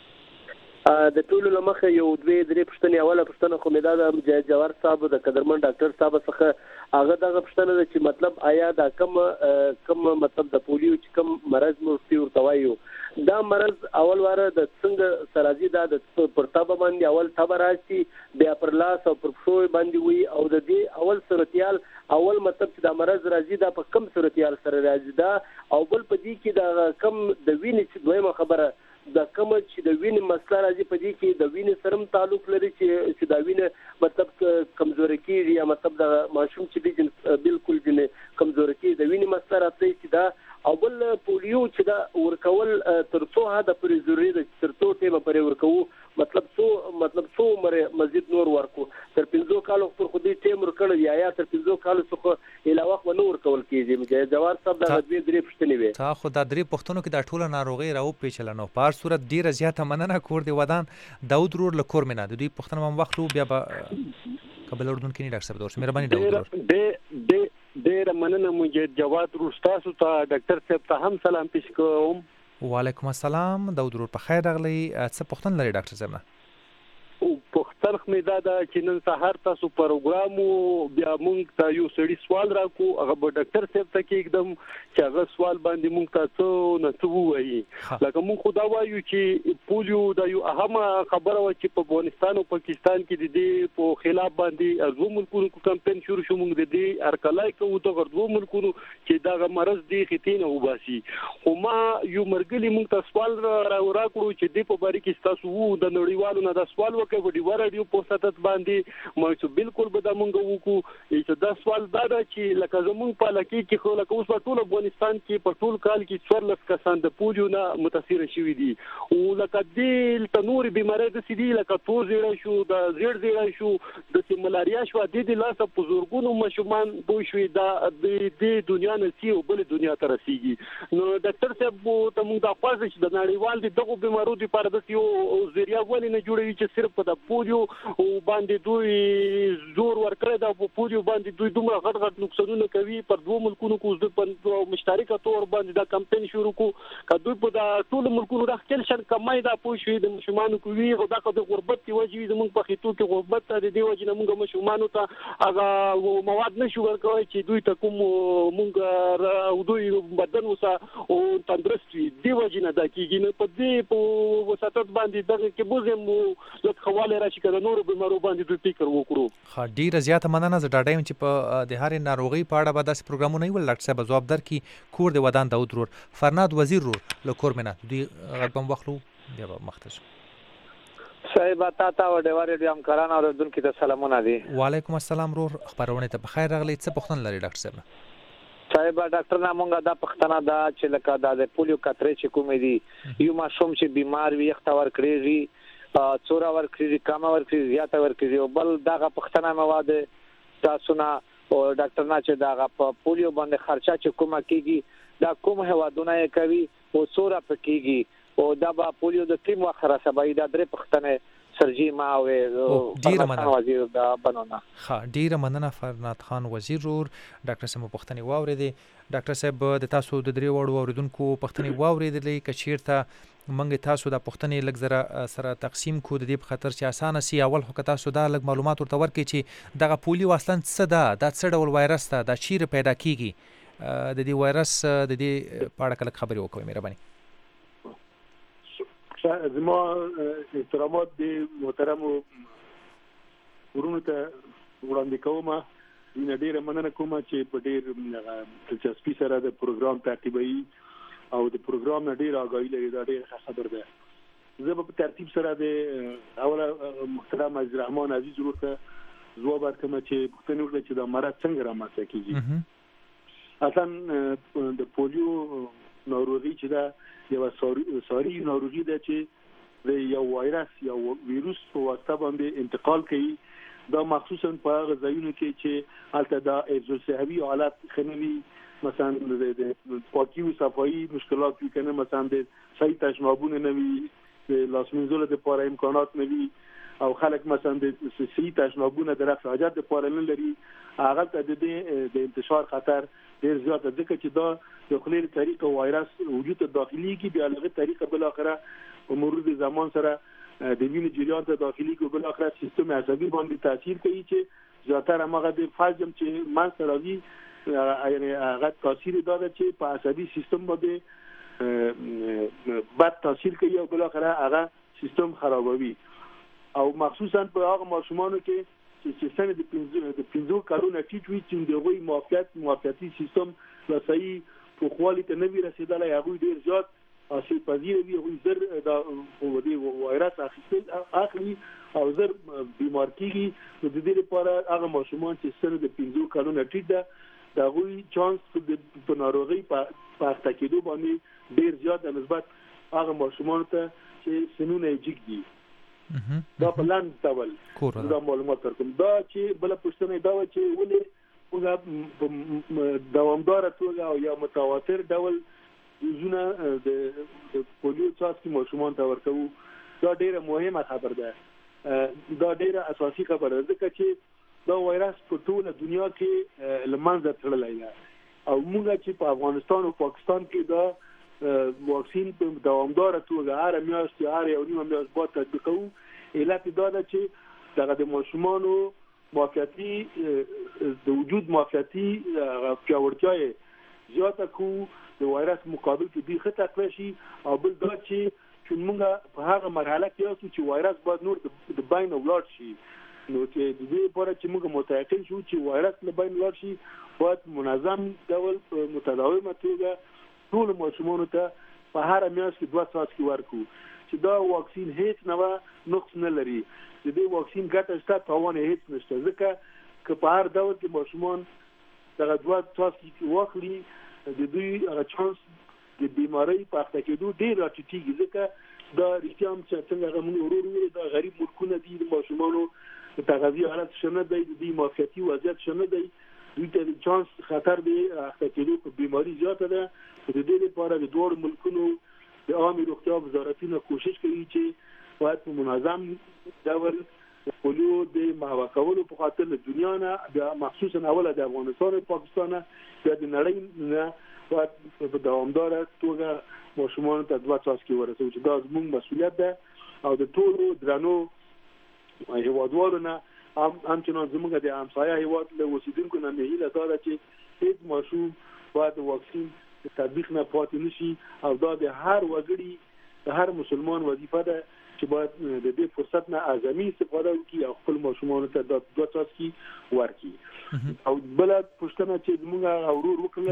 د ټولو له مخه یو دوه درې پوښتنې. اوله پوښتنه خو مې دا د مجاهد جواد صاحب د قدرمن ډاکټر صاحب څخه هغه دغه پوښتنه ده چې مطلب آیا دا کم مطلب د پولیو چې کم مرض مو ورته وایو دا مرض اول واره د څنګه سرازي دا د پرتابه باندې اول تبه راشي بیا پر لاس او پر پښو باندې وي او د دې اول صورتيال اول مطلب چې دا مرض راځي دا په کم صورتيال سره راځي دا او بل په دې کې دا کم د وینې چې دویمه خبره دا کوم چې د وینې مسله راځي په دې کې د وینې سره تعلق لري چې دا وینې مطلب کمزوري کیږي یا مطلب د ماشوم چې دی بالکل جن کمزوري کیږي د وینې مسله راځي چې دا او بل پولیو چې دا ورکول ترڅو هدا پر ضروري د ترڅو ټیمه پر ورکو مطلب څو مزید نور ورکو تر 15 کالو پر خو دې ټیم ورکړ یا تر 15 کالو څخه علاوه و نور کول کیږي. مجاهد جواد صاحب دا دوی درې پښتنې وي. تا خو دا درې پښتنو کې دا ټوله ناروغي راو پیچل نو په صورت ډیره زیاته مننه کور دی ودان داود رور له کور مینا د دوی پښتنه هم وخت بیا به قبل اردن کې نه ډاکټر صاحب دوست مهرباني داود رور. ډېر مننه مجاهد جواد رور. تاسو ته ډاکټر صاحب ته هم سلام پیش کوم. وعلیکم السلام. داود رور په خیر راغلی. څه پوښتنه لري ډاکټر صاحب نه؟ پوښتنه مې دا ده چې نن سهار تاسو پروګرام بیا مونږ ته یو سړي سوال راکو هغه به ډاکټر صاحب ته کېږدم چې هغه سوال باندې مونږ ته څه وایي لکه مونږ خو دا وایو چې پولیو دا یو اهمه خبره وه چې په افغانستان او پاکستان کې د دې په خلاف باندې دوه ملکونو کمپین شروع شو. مونږ د دې هرکلی کوو دغه دوه ملکونو چې دغه مرض دې خطې نه وباسي. خو ما یو مرګلي مونږ ته سوال راکړو چې دې په باره کې ستاسو د نړیوالو نه دا سوال وکړو ډیوه راډیو په ساتت باندې ما چې بالکل به دا مونږ وکړو چې دا سوال دا ده چې لکه زمونږ په لکه کې خو لکه اوس په ټول افغانستان کې په ټول کال کې 14 کسان د پولیو نه متاثر شوي دي او لکه دې تنور بیماری د سړي لکه تو زیړ شو د زیړ شو د ملاریا شو د دې لاسه په زورګونو مشومان بو شوي دا د دنیا نه سی او بل دنیا ته رسیږي. نو ډاکټر صاحب ته موږ دا خوښ چې د نړیوال دغه بیمارو لپاره د یو ذریعہ ولې نه جوړوي چې صرف په پولیو باندې دوی زور ورکړی دا په پولیو باندې دوی دومره غټ نقصانونه کوي پر دوه ملکونو کو د مشترکه تور باندې دا کمپاین شروع کو کدوې په دا ټول ملکونو د خپل شر کمای دا پوه شوی د مشمانو کوي او دا د غربت کی وجې زموږ په خېټو کې غربت ته د دې وجې نه موږ مشمانو ته هغه مواد نشو ورکوي چې دوی ته کوم موږ او دوی بدن وسه او تندرست وي دی وجې نه دا کیږي نه په دې په وساتت باندې دغه کې بوزم لکه خواله راشي کله نور بیمارو باندې دوی فکر وکړو. خا ډیره زیاته مننه. زه ډاډایم چې په د هرې ناروغي په اړه به داسې پروګرامونه وي ډاکټر صاحب ځواب درکړي. کور دی ودان داود رور. فرناد وزیر رور له کور مینا دوی غږم وخلو بیا به مختص صاحب تا او ډیوه ریډیو همکاران اوریدونکو ته سلامونه دي. وعلیکم السلام رور. خبرونه ته بخیر راغلی. څه پوښتنه لري ډاکټر صاحب؟ صاحب ډاکټر نه مونږه دا پښتنه دا چې لکه د پولیو کترې چې کومې دي یو ماشوم چې بیمار وي اختور کړي څورا ورکړي کم ورکړي زیاته ورکړي او بل دغه پښتنه مواد تاسو نه او ډاکټر نه چې دغه پولیو باندې خرچه چې کومه کیږي دا کوم هوادونه کوي او څورا پکېږي او دا با پولیو د ټیم واخره سبا دا درې پښتنه سرجی ما او ډیر مننه وزیر دا بنونه. ها ډیر مننه فرناد خان وزیر رور. ډاکټر صاحب پښتني واوریدي. ډاکټر صاحب د تاسو د درې وړو اوریدونکو پښتني واوریدلې کچیرته منګ تاسو د پښتني لږ زره سره تقسیم کو د دې په خاطر چې اسانه سي اول خو تاسو دا لږ معلومات ورته ورکړي چې دغه پولیو اصلا څه ده دا څه ډول وایرس ده دا چیرې پیدا کیږي د دې وایرس د دې په اړه کله خبرې وکړئ مهرباني. زما احترامات د محترمو ورونو ته وړاندې کوم. ډیره مننه کوم چې په ډیر دلچسپي سره د پروګرام تعقیبوي او د پروګرام نه ډیر آگاهی لري. دا ډیر خبر ده. زه په ترتیب سره د اوله محترم عبدالرحمن عزیز ورته ځواب ورکوم چې پوښتنه وکړه چې دا مرض څنګه رامنځته کیږي. اصلا د پولیو ناروغي چې دا یو ساری ناروغي ده چې د یو وایرس یا ویروس په واسطه باندې انتقال کوي. دا مخصوصا په غذایونو کې چې البته دا افزال صحوي حالت خنوي مثلا د پاکي او صفایي مشکلات وي کنه مثلا د صحیح تشنابونه نه وي د لاسمنځلو لپاره امکانات نه وي او خلک مثلا د صحیح تشنابونه د رفع حاجت لپاره نه لري هغه ته د انتشار خطر ډیر زیات ده ځکه چې دا د خلیل طریقه وایرس وجود داخلي کې بیا لغه طریقه بل اخره په مرور زمان سره د وینې جریان ته داخلي کې بل اخره سیستم عصبي باندې تاثیر کوي چې زیاتره هغه د فاجم چې منځ راځي یعنی هغه تاثیر داده چې په عصبي سیستم باندې بد تاثیر کوي او بل اخره هغه سیستم خرابوي او مخصوصا په هغه ماشومانو کې چې سن د 15 کلونو ټیټ وي چې دغه موافقتي سیستم لا صحیح په خالي ته نه وی رسیدلای هغه ډیر زیات اصلي پذیر وي هغه زر د وایرس اخلي او زر بیمار کیږي د دې لپاره هغه ماشومان چې سن د 15 کلونو ټیټ ده دا غوي چانس په ناروغي په تاکیدو باندې ډیر زیات نسبت هغه ماشومان ته چې سنونه جګ دي دا په لاندې ډول دا معلومات ورکوم دا چې بل پښتنه دا و چې ولې موږ دوامدار توګه او یا متواتر ډول زونه د پولیو څاڅکي ماشومان ته ورکوو دا ډیره مهمه خبره ده دا ډیره اساسي خبره ده ځکه چې دا وایرس په ټوله دنیا کې لمنځه تړلی دی او موږ چې په افغانستان او پاکستان کې دا واکسین په دوامدار توګه هر میاشت هر یو نیمه میاشت با تطبیقوو علت دا ده چې دغه د ماشومانو موافقتي د وجود موافقتي پیاوړتیا زیاته کو د وایرس مقابل کې به خطر کړی او بل دا چې موږ په هغه مرحله کې اوسو چې وایرس باید نور د بین ولاړ شي نو چې د دې لپاره چې موږ متأکد شو چې وایرس له بین ولاړ شي باید منظم ډول متداومه توګه ټول ماشومانو ته په هر میاشت کې 2 څاڅکي ورکو چې دا واکسین هیڅ نقص نه لري چې دې واکسین ګټه شته تاوان هیڅ نشته ځکه چې په هر ډول کې ماشومان دغه 2 څاڅکي واخلي د دوی هغه چانس د بیماری په اخته کېدو ډیر راټیټیږي ځکه دا رښتیا هم چې څنګه موږ ورو دا غریب ملکونه دي د ماشومانو تغذیه حالت شنه دی د موافقتي وضعیت شنه دی دوی ته چانس خطر دی اخته کېدو په بیماری زیاته ده د دې لپاره د دوه ملکونو د عامه روغتیا وزارتونه کوشش کوي چې باید په منظم ډول پولیو د محو کولو په خاطر د دنیا نه مخصوصا اوله د افغانستان او پاکستان د نړۍ نه باید په دوامدار توګه ماشومان ته 2 څاڅکي ورسوي چې دا زموږ مسؤلیت ده او د ټولو درنو هیوادوالو نه همچنان زموږ د همسایه هیواد له اوسیدونکو نه هیله ده چې هیڅ ماشوم باید واکسین تطبیق نه پاتې نشي او دا د هر وګړي د هر مسلمان وظیفه ده چې باید د دې فرصت نه اعظمي استفاده وکړي او خپل ماشومان ته 2 څاڅکي ورکړي او بل پښتنه چې موږ اورور وکړل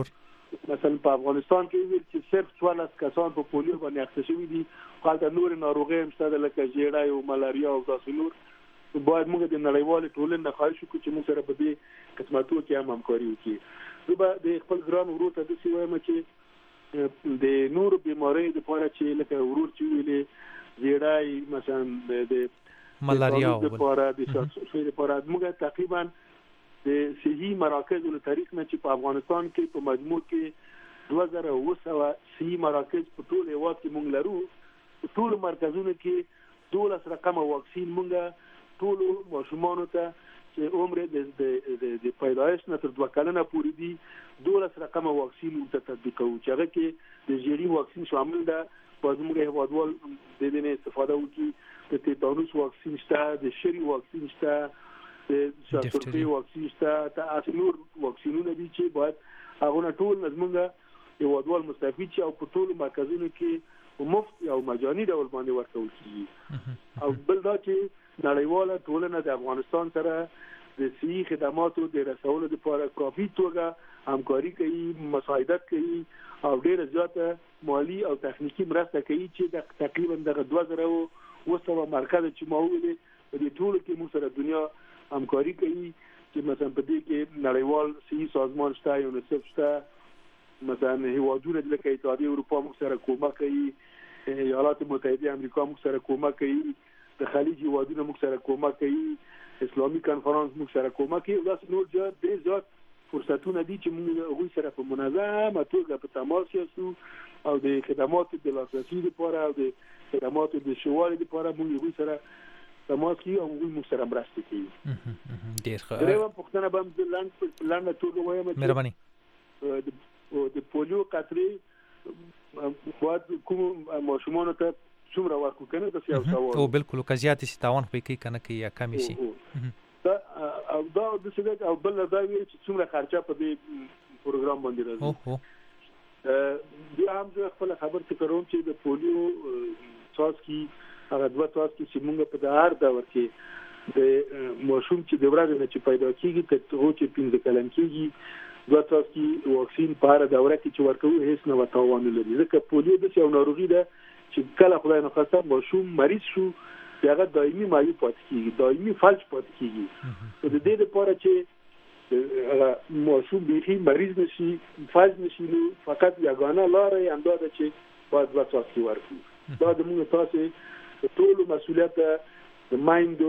مثلا په افغانستان کې ویل چې صرف 14 کسان په پولیو باندې اخته شوي دي حالت نور ناروغي هم شته لکه ژیړای او ملاریا او داسې نور باید موږ د نړیوال ټولنې نه خواهش وکړو چې موږ سره په دې قسمتو کې هم همکاري وکړي زه به د خپل ګران ورور ته داسې وایم چې د نور بیماری لپاره چې لکه ورور چې ویلې ژیړای مثلا د ملاریا او لپاره د شاوخوا لپاره موږ تقریبا د صحي مراکز له تاریخ نه چې په افغانستان کې په مجموع کې 2900 صحي مراکز په ټول هیواد کې موږ لرو ټول مرکزونو کې 12 رقم واکسین موږ ټول ماشومان ته چې عمر د پیدایش نه تر 2 کلنه پورې دي 12 رقم واکسین ته تطبیقو چې هغه کې د ژیړي واکسین شامل ده په زموږ هیوادوال د دې نه استفاده وکړي د تیتانوس واکسین شته د شری واکسین شته د شاوخوا واکسین شته تاسو نور واکسینونه دي چې باید هغه ټول زموږ هیوادوال مستفید شي او په ټول مرکزونو کې مفت او مجاني ډول باندې ورکول کیږي او بل دا چې نړیواله ټولنه د افغانستان سره د صحي خدماتو د رسولو لپاره کافي توګه همکاري کوي مساعدت کوي او ډېر زیاته مالی او تخنیکی مرسته کوي چې تقریبا دغه 2000 مرکز چې ماوله په دې ټول کې موږ سره دنیا همکاري کوي چې مثلا په دې کې نړیوال صحي سازمان شته یونیسف شته مثلا هیوادونه لکه اتحادیه اروپا موږ سره کومک کوي ایالات متحده امریکا موږ سره کومک کوي د خلیج هیوادونه موږ سره کومک کوي اسلامي کنفرانس موږ سره کومک کوي او داس نور ډېر زیات فرصتونه دي چې موږ هغوی سره په منظمه توګه په تماس یاستو او د خدماتو د لاسرسي لپاره او د خدماتو د شوالي لپاره موږ هغوی سره تماس کوي او موږ سره مرسته کوي. ډېر ښه. درېیم پوښتنه به هم لاندې توګه وایم چې مهرباني د پولیو قطرې باید کوم ماشومانو ته څومره ورکړو کنه د سیاو سوال او بالکل که زیات شي تاوان خو کوي کنه کې یا کم شي او دا د څه او بل دا وی چې څومره خرچه په دې پروګرام باندې راځي. بیا هم زه خپل خبر تکروم چې د پولیو څاڅکي هغه دوه څاڅکي چې موږ په د هر دور کې د ماشوم چې د ورځې نه چې پیدا کیږي تر هغه چې 15 کلن کیږي دوه څاڅکي واکسین په هر دوره کې چې ورکوي هیڅ نه وتاوان لري. ځکه پولیو د یو ناروغي ده چې کله خدای نه خواسته ماشوم مریض شو هغه دایمي معیوب پاتې کیږي، دایمي فلج پاتې کیږي. د دې لپاره چې ماشوم بیخي مریض نشي فلج نشي نو فقط یگانه لاره یې همدا ده چې باید دوه څاڅکي ورکړو. دا د موږ تاسو ټول مسؤلیت د مایندو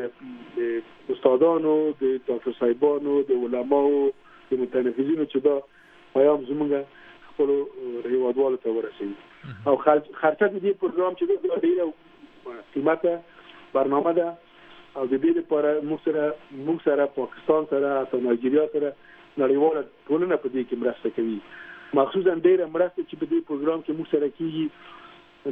د استادانو د ډاکټر صاحبانو د علماو د متنفذینو چې دا پیام زموږ خپل هیوادوالو ته ورسوي. او خرچه د دې پروګرام چې د ډیره قیمته برنامه ده او د دې لپاره موږ سره پاکستان سره او نایجیریا سره نړیواله ټولنه په دې کې مرسته کوي. مخصوصا ډیره مرسته چې په دې پروګرام کې موږ سره کیږي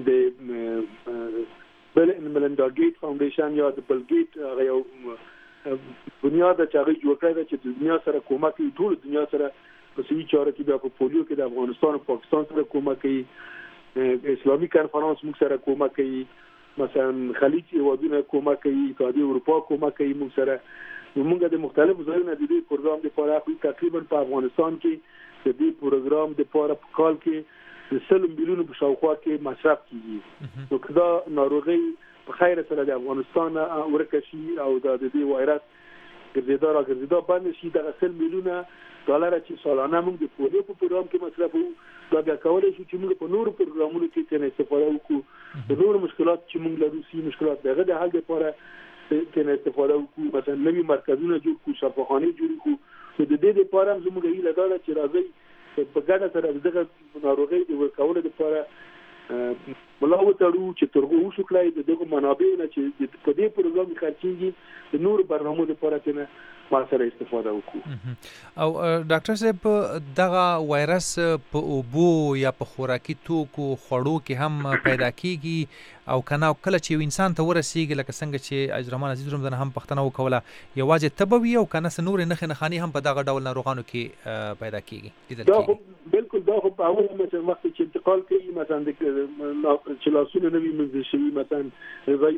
د بل ملندا ګیټ فاونډیشن یا د بل ګیټ یو بنیاد چې هغه جوړ کړی دی چې د دنیا سره کومک کوي، ټول دنیا سره په سوي چاره کې بیا په پولیو کې د افغانستان او پاکستان سره کومک کوي. اسلامي کنفرانس موږ سره کومک کوي، مثلا خلیج هیوادونه کومک کوي، اتحادیه اروپا کومک کوي موږ سره. موږ د مختلفو ځایونو د دې پروګرام لپاره خو تقریبا په افغانستان کې د دې پروګرام لپاره په کال کې د 100 میلیون په شاوخوا کې مصرف کیږي. نو کدا ناروغي په خیر سره د افغانستان ورکشي او د دې وایرس ګرځیدا باندې شي د 100 میلیون ډالر چې سالانه موږ د پولیو په پروګرام کې مصرفو دا بیا کولای شو چې موږ په نورو پروګرامونو کې څنګه استفاده وکړو. د نورو مشکلات چې موږ لرو سي مشکلات دغه د حل لپاره څنګه استفاده وکړو، مثلا نوي مرکزونه جوړ کړو، شفاخانه جوړ کړو. د دې لپاره موږ یې لګاله چې راځي په ګډه سره دغه ناروغي د ورکولو لپاره ملاو تړو چې ترغو وشو کړای دغه منابع نه چې په دې پروګرام کې خرچيږي د نور برنامو لپاره ته ما سره استفاده وکړو. او ډاکټر صاحب دغه وایرس په اوبو یا په خوراکي توکو خوړو کې هم پیدا کیږي او کنه کله چې انسان ته ورسیږي لکه څنګه چې اجرمان عزیز رمضان هم پښتنه وکوله یوازې تبوي او کنه نور نه خاني هم په دغه ډول ناروغانو کې پیدا کیږي. دا بالکل دا خو په اوله مثلا وخت چې انتقال کوي مثلا د چې لاسونه نوي منځ شي مثلا غذایی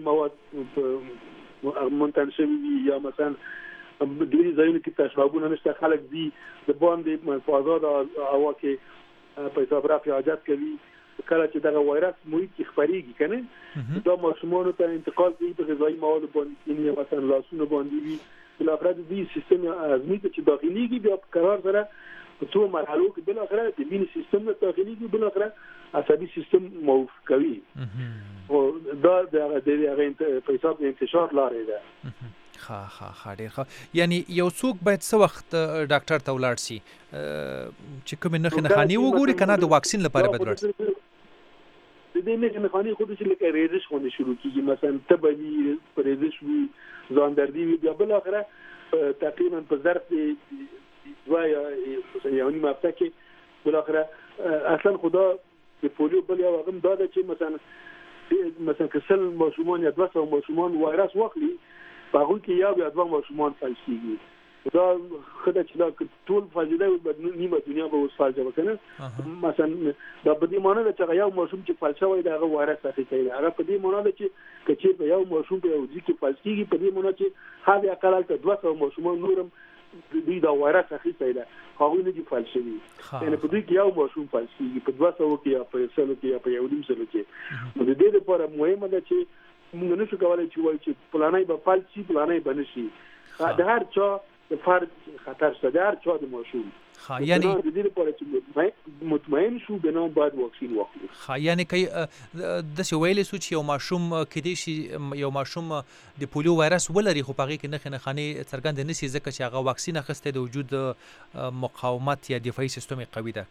مواد منتن شوي یا مثلا دوی ځایونه کې تشابهونه نشته، خلک دي د باندې مفاضات هوا کې په حساب رافع حاجت کوي. کله چې دغه وایرس محیط کې خپريږي کنه دا ماشومان ته انتقال کوي په غذایی مواد باندې یعنی مثلا لاسونه باندې وي بل اخر دي سیستم ازمي ته چې داخليږي بیا قرار سره په څو مرحلو کې بل اخر د وینې سیستم ته داخليږي بل اخر عصبي سیستم موقف کوي او دا د هغه په حساب انتشار لارې ده. ها ډیر ښه. یعنی یو څوک باید څه وخت ډاکټر ته ولاړ شي چې کوم نه خاني وګوري کنه د واکسین لپاره باید ولاړ شي؟ د دې نه خاني خو د چې لکه ریزش خونې شروع کیږي مثلا تبوي پرېزش وي ځان دردي وي بیا بل اخره تقریبا په ظرف د یو نیم هفته کې بل اخره اصلا خدا د پولیو بل یو رقم دا ده چې مثلا کسل ماشومان یا 200 ماشومان وایرس واخلي هغه کې یا دوه ماشومان فلج کیږي. دا خدای چې دا ټول فاجعه به نیمه دنیا به وسفالجه وکنه مثلا دا په دې معنی چې یو ماشوم چې فلج شوی دا هغه وایرس اخیستی هغه په دې معنی چې کچې په یو ماشوم په یو ځکه فلج کیږي په دې معنی چې هغه اقل ته 200 ماشومان نورم دوی دا وایرس اخیستی دا هغه نه دي فلج شوی. یعنی په دې کې یو ماشوم فلج کیږي په 200 کې یا په 100 کې یا په 1.5 کې. د دې لپاره مهمه ده چې موږ نشو کولای چې وایو چې پلانای به فلج شي پلانای به نشي. د هر چا د فرد خطر شته د هر چا د ماشوم یعنی د دې لپاره چې مطمئن شو د نو باید واکسین واخلو یعنی د څه ویلې سو چې یو ماشوم کې دي شي یو ماشوم د پولیو وایرس ولري خو پغې کې نه خاني څرګند نشي ځکه چې هغه واکسین اخیسته د وجود مقاومت یا دفاعي سیستم قوي ده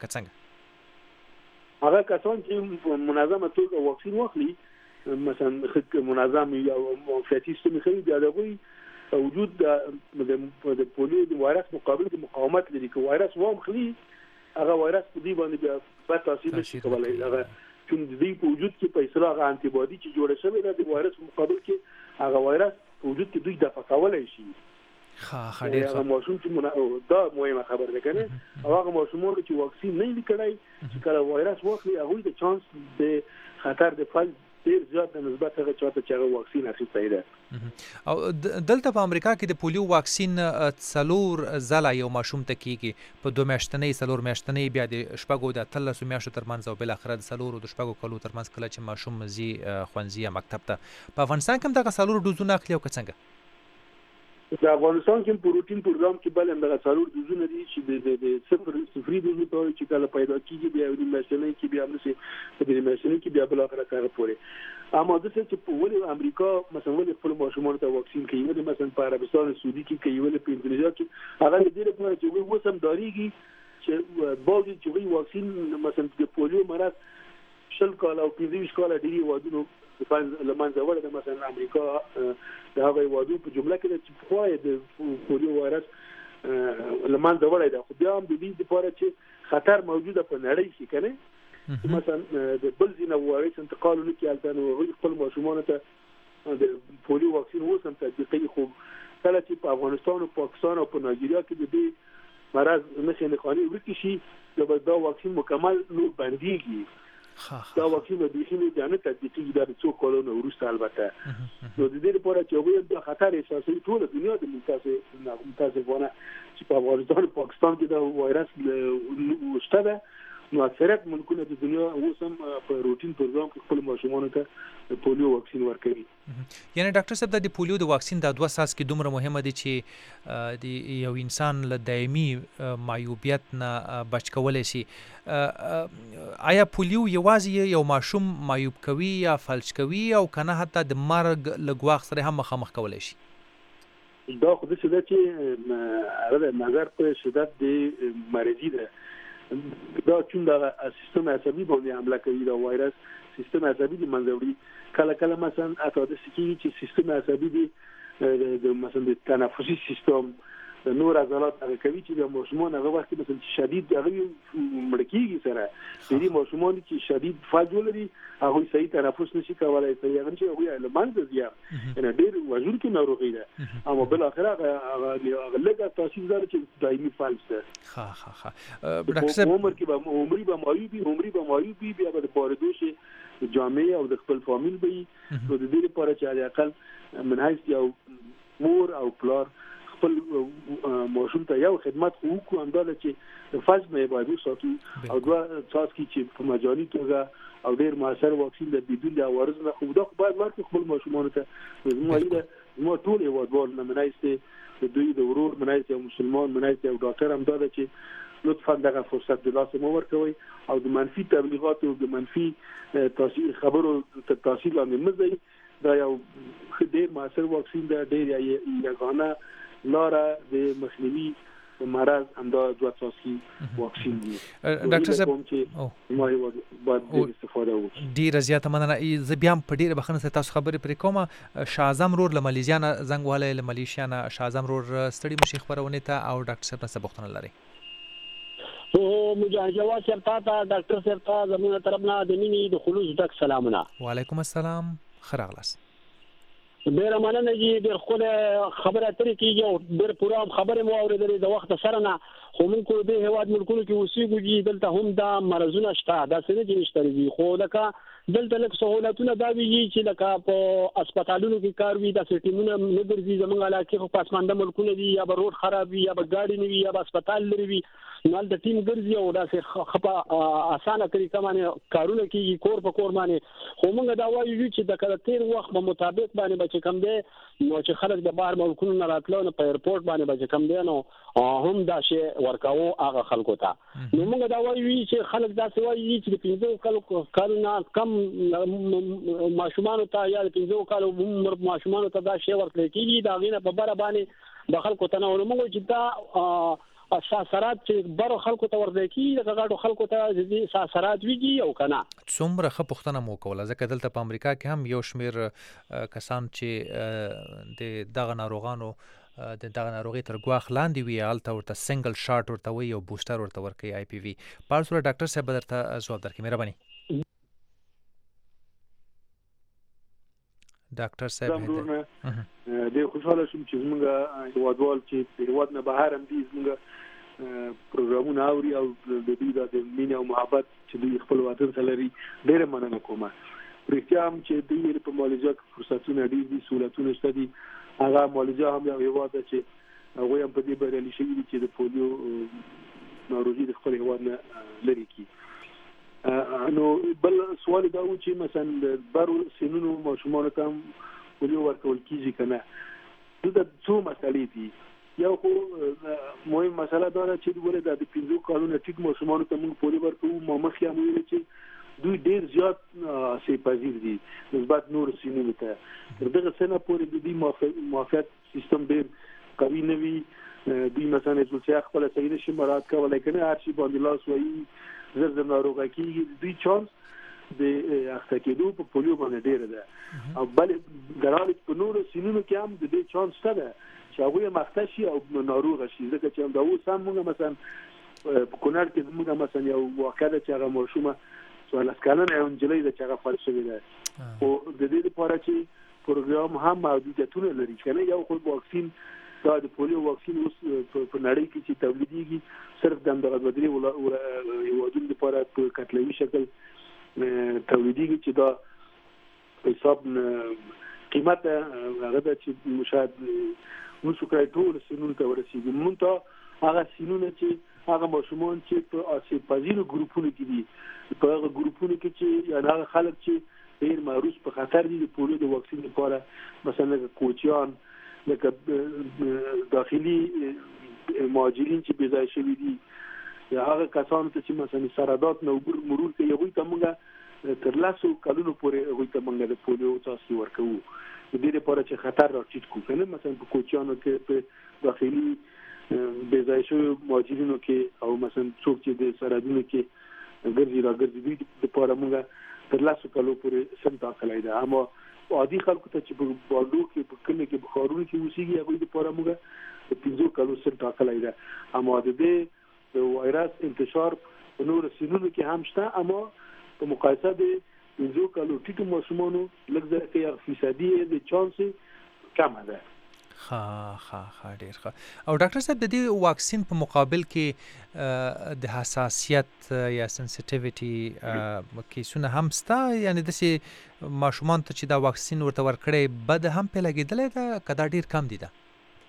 څنګه هغه کسان چې منظمه توګه واکسین واخلي مثلا منظم یا معافیتي سیستم قوي دی هغه وجود د پولیو د وایرس مقابل کې مقاومت لري که وایرس وامخلي هغه وایرس په دې باندې بیا تاثیر نشي کولای هغه چې د دې په وجود کې په اصطلاح انټي باډي چې جوړه شوی ده د وایرس مقابل کې هغه وایرس په وجود کې دوی دفع کولای شي هغه ماشوم چې دا مهمه خبره ده کنه هغه ماشومونه چې واکسین نه لیکړای چې کله وایرس واخلي هغه د چانس د خطر د فل ډیر زیات د نسبت هغه چاته چې هغه واکسین اخیستی ده او دلته په امریکا کې د پولیو واکسین څلور ځله یو ماشوم ته کیږي په 2 میاشتنۍ څلور میاشتنۍ بیا د شپږو د 13 میاشتو ترمنځ او بل اخر د څلورو د شپږو کلو ترمنځ کله چې ماشوم مزي خوندزي مکتب ته په افغانستان کې دغه څلور ډوزونه اخلي او څنګه د افغانستان کې په روټین پروګرام کې بل هم دغه څلور ډوزونه دي چې د صفري ډوز په چې کله پیدا کیږي بیا د میاشتنۍ کې بیا نشي په دې میاشتنۍ کې بیا بل اخر کار پوري اما د څه چې په ولې امریکا مثلا ولې خپل ماشومان ته واکسین کوي ولې مثلا په عربستان سعودي کې کوي ولې په اندونیزیا کې هغه دې لپاره چې وي وسم داریږي چې باندې چې وي واکسین مثلا د پولیو مرض شل کال او 25 کال ډیری وادونو لمنځه وړه مثلا امریکا د هغه وادو په جمله کې چې خو د پولیو وایرس لمنځه وړه ده خو بیا هم د دې لپاره چې خطر موجوده په نړۍ کې کنه مثلا د بل ځینې وایرس انتقال لکه البته خپل ماشومان ته د پولیو واکسین وسم تطبیقي خو کله چې په افغانستان او پاکستان او په نایجیریا کې د دې مرض نشي نقاني ورته شي دا واکسین مکمل نو بنديږي دا واکسین د دې نه تطبیقي د څو کلونو وروسته البته نو د دې لپاره چې وګورئ د خطر احساسي ټول دنیا د متاسفانه چې په افغانستان او پاکستان کې دا وایرس شته نو اکثریت ملکونه د دنیا اوسم په روټین پروګرام کې خپل ماشومان ته پولیو واکسین ورکوي یعنی ډاکټر صاحب د پولیو د واکسین د 2 ساس کې دومره مهمه دي چې د یو انسان له دایمي معیوبیت نه بچ کولای شي آیا پولیو یوازې یو ماشوم معیوب کوي یا فلج کوي او کنه حتی د مرګ لګواخ سره هم مخامخ کولای شي دا خو د څه چې هغه نظر په شدت د مرضی ده دا چې دا سیستم عصبي باندې حمله کوي دا وایرس سیستم عصبي د منځوري کله مثلا اته د سکی چې سیستم عصبي د مثلا د تنفسي سیستم نور عضلات هغه کوي چې د ماشومان هغه وخت مثلا شدید هغه مړکیږي سره د دې ماشومان چې شدید فلج ولري هغه صحیح تنفس نشي کولای صحیح هغه چې هغه لمنځه ځي ان ډېر وژل کې ناروغي ده اما بل اخر هغه لږه تاثیر دار چې دایمي فلج ده ډاکټر صاحب عمر کې عمرې به مایوبي بیا به باردوش جامعه او د خپل فامیل به نو د دې لپاره چې علي اقل من حیث یو مور او پلار خپل ماشوم ته یو خدمت وکړو انداله چې فاز نه باید وساتو او دوا تاسو کې چې په مجالي توګه او ډیر موثر واکسین د بدون د عوارض نه خو دا باید ورته خپل ماشومان ته مو ټول یو ډول نه منایسته د دوی د ورور منایسته مسلمان منایسته او ډاکټر هم دا چې لطفا دغه فرصت د لاس مو ورکوي او د منفي تبلیغات او د منفي تاثیر خبرو تاثیر باندې مزي دا یو ډیر موثر واکسین دا ډیر یګانه لاره د مخنیوي مرض همدا 2 اساسي واکسین دي ډاکټر صاحب ما یو باید استفاده وکړو ډیر زیاته مننه زه بیا په ډیر بخنه تاسو خبرې پرې کوم شاه رور له مالیزیا نه زنګ والے له مالیشیا نه شاه رور ستړي مشي خبرونه ته او ډاکټر صاحب څخه بوختنه لري او مجاهد جواد صاحب ته ډاکټر صاحب ته زموږ طرفنا د مینې د خلوص ډک سلامونه وعلیکم السلام خراغلاس ډیر مننه چې ډیر خو خبره ترې کیږي او ډیر پوره خبره مو اورېدلې د وخت سره نه خو موږ د هواد ملکونو کې اوسېږو چې دلته هم دا مرزونه شته دا څه نه نشته دي خو لکه دلته لکه سہولتونه دا وی چې لکه په هسپتالونو کې کار وي د سټیمونه نه ګرځي زموږ علاقې خو پاسمانده ملکونه دي یا به روډ خراب وي یا به ګاډي نه وي یا به هسپتال لري وي نو د ټیم ګرځي او دا څه خپه اسانه طریقه باندې کارونه کوي کور په کور باندې خو موږ دا وایو چې د کله تیر وخت په مطابق باندې چې کم دی نو چې خلک د بهر ملکونو نه راتلو نو په ایرپورټ باندې به کم دی نو هم دا شی ورکاو هغه خلکو ته نو موږ دا وایو چې خلک دا وایي چې د 15 کالو کم ماشومان ته یا د 15 کالو عمر ماشومان ته دا شی ورکړل کیږي دا غینه په بره باندې د خلکو ته نو موږ چې دا اساسرات چې بر خلکو ته ورده کی د غاډو خلکو ته د اساسرات ویږي او کنه څومره خپختنه مو کوله ځکه دلته په امریکا کې هم یو شمیر کسان چې د دغه ناروغانو د دغه ناروغي تر ګواخ لاندې وي الته ورته سنگل شاټ ورته وي او بوستر ورته ورکي آی پی وی پارسوره ډاکټر صاحب درته جواب درکې مهرباني ډاکټر صاحب د خوشاله شوم چې موږ هیوادوال چې هیواد نه بهر هم دي موږ پروګرامونه اوري او د دې د مینه او محبت چې دوی خپل وطن سره لري ډېر مننه کوم پرېکړه هم چې دوی په ماليزیا کې فرصتونه ډېر دي سہولتونه شته دي هغه ماليزیا هم یو هیواد چې هغه هم په دې بریالي شوي دي چې د پولیو ناروغي د خپل هیواد نه لري کی نو بل سوال دا و چې مثلا د بارو سنونو ماشومان ته پولیو ورکول کیږي کنه دا څو مسالې دي یو خو مهم مسله دا ده چې ولې د 15 کالونو ټیټ ماشومان ته موږ پولیو ورکوو مخکې هم ویل چې دوی ډېر زیات سي پذیر دي نسبت نور سنونو ته تر دغه سنه پورې د دې موافقت سیستم ډېر قوي نه وي دوی مثلا چې خپل صحیح نشي مراد کولای کنه هر شي باندې لاس وایي زر ناروغه کیږي دوی چانس د اخته کېدو په پولیو باندې ډېر ده او بل درال په نور سینونو کې هم د دې چانس شته چې هغه مخته شي او ناروغه شي ځکه چې دا اوس هم موږ مثلا په کونړ کې موږ مثلا یو واقعه چې هغه ماشومه سوال اسکانه یو انجلۍ چې هغه فلج شوی ده او د دې لپاره چې پروګرام هم محدودیتونه لري کنه یو خو واکسین دا د پولیو واکسین اوس په نړۍ کې چې تولیدېږي صرف د دغه بدري هیوادونو لپاره په کتلوي شکل تولیدېږي چې دا حساب قیمت هغه د چې مشاهد مسوکای ټول سنونو ته ورسیږي مونږ ته هغه سنونه چې هغه ماشومان چې په اسی پذیرو ګروپونو کې دي په هغه ګروپونو کې چې یا هغه خلک چې ډېر معروف په خطر دي د پولیو د واکسین لپاره مثلا کوچیان لکه داخلي مهاجرین چې بيځای شوي دي یا هغه کسان ته چې مثلا سرادات نو مرور کوي هغه ته موږ تر لاسو کلونو پورې هغه ته موږ د پولیو تاسو ورکوو د دې لپاره چې خطر راټیټ کو کنه مثلا په کوچیانو کې په داخلي بيځای شوي مهاجرینو کې او مثلا څوک چې د سرادونو کې ګرځي راګرځي دي لپاره موږ تر لاسو کلو پورې سم تاکلای ده اما عادي خلکو ته چې په باندو کې په کله کې بخارونو کې اوسېږي هغه لپاره موږ په 15 کلو سم تاکلای ده اما د دې وایرس انتشار په نور سینونو کې هم شته اما په مقایسه د 15 کلو ټیټو ماشومانو لږ ځکه یو فیصدي د چانس کم ده ها ډیر ښه او ډاکټر صاحب د دې واکسین په مقابل کې د حساسیت یا سنسټیویټي کیسونه هم ستا یعنی د سي ماشومان ته چې دا واکسین ورته ورکړي بد هم په لګیدلې دا کدا ډیر کم دي دا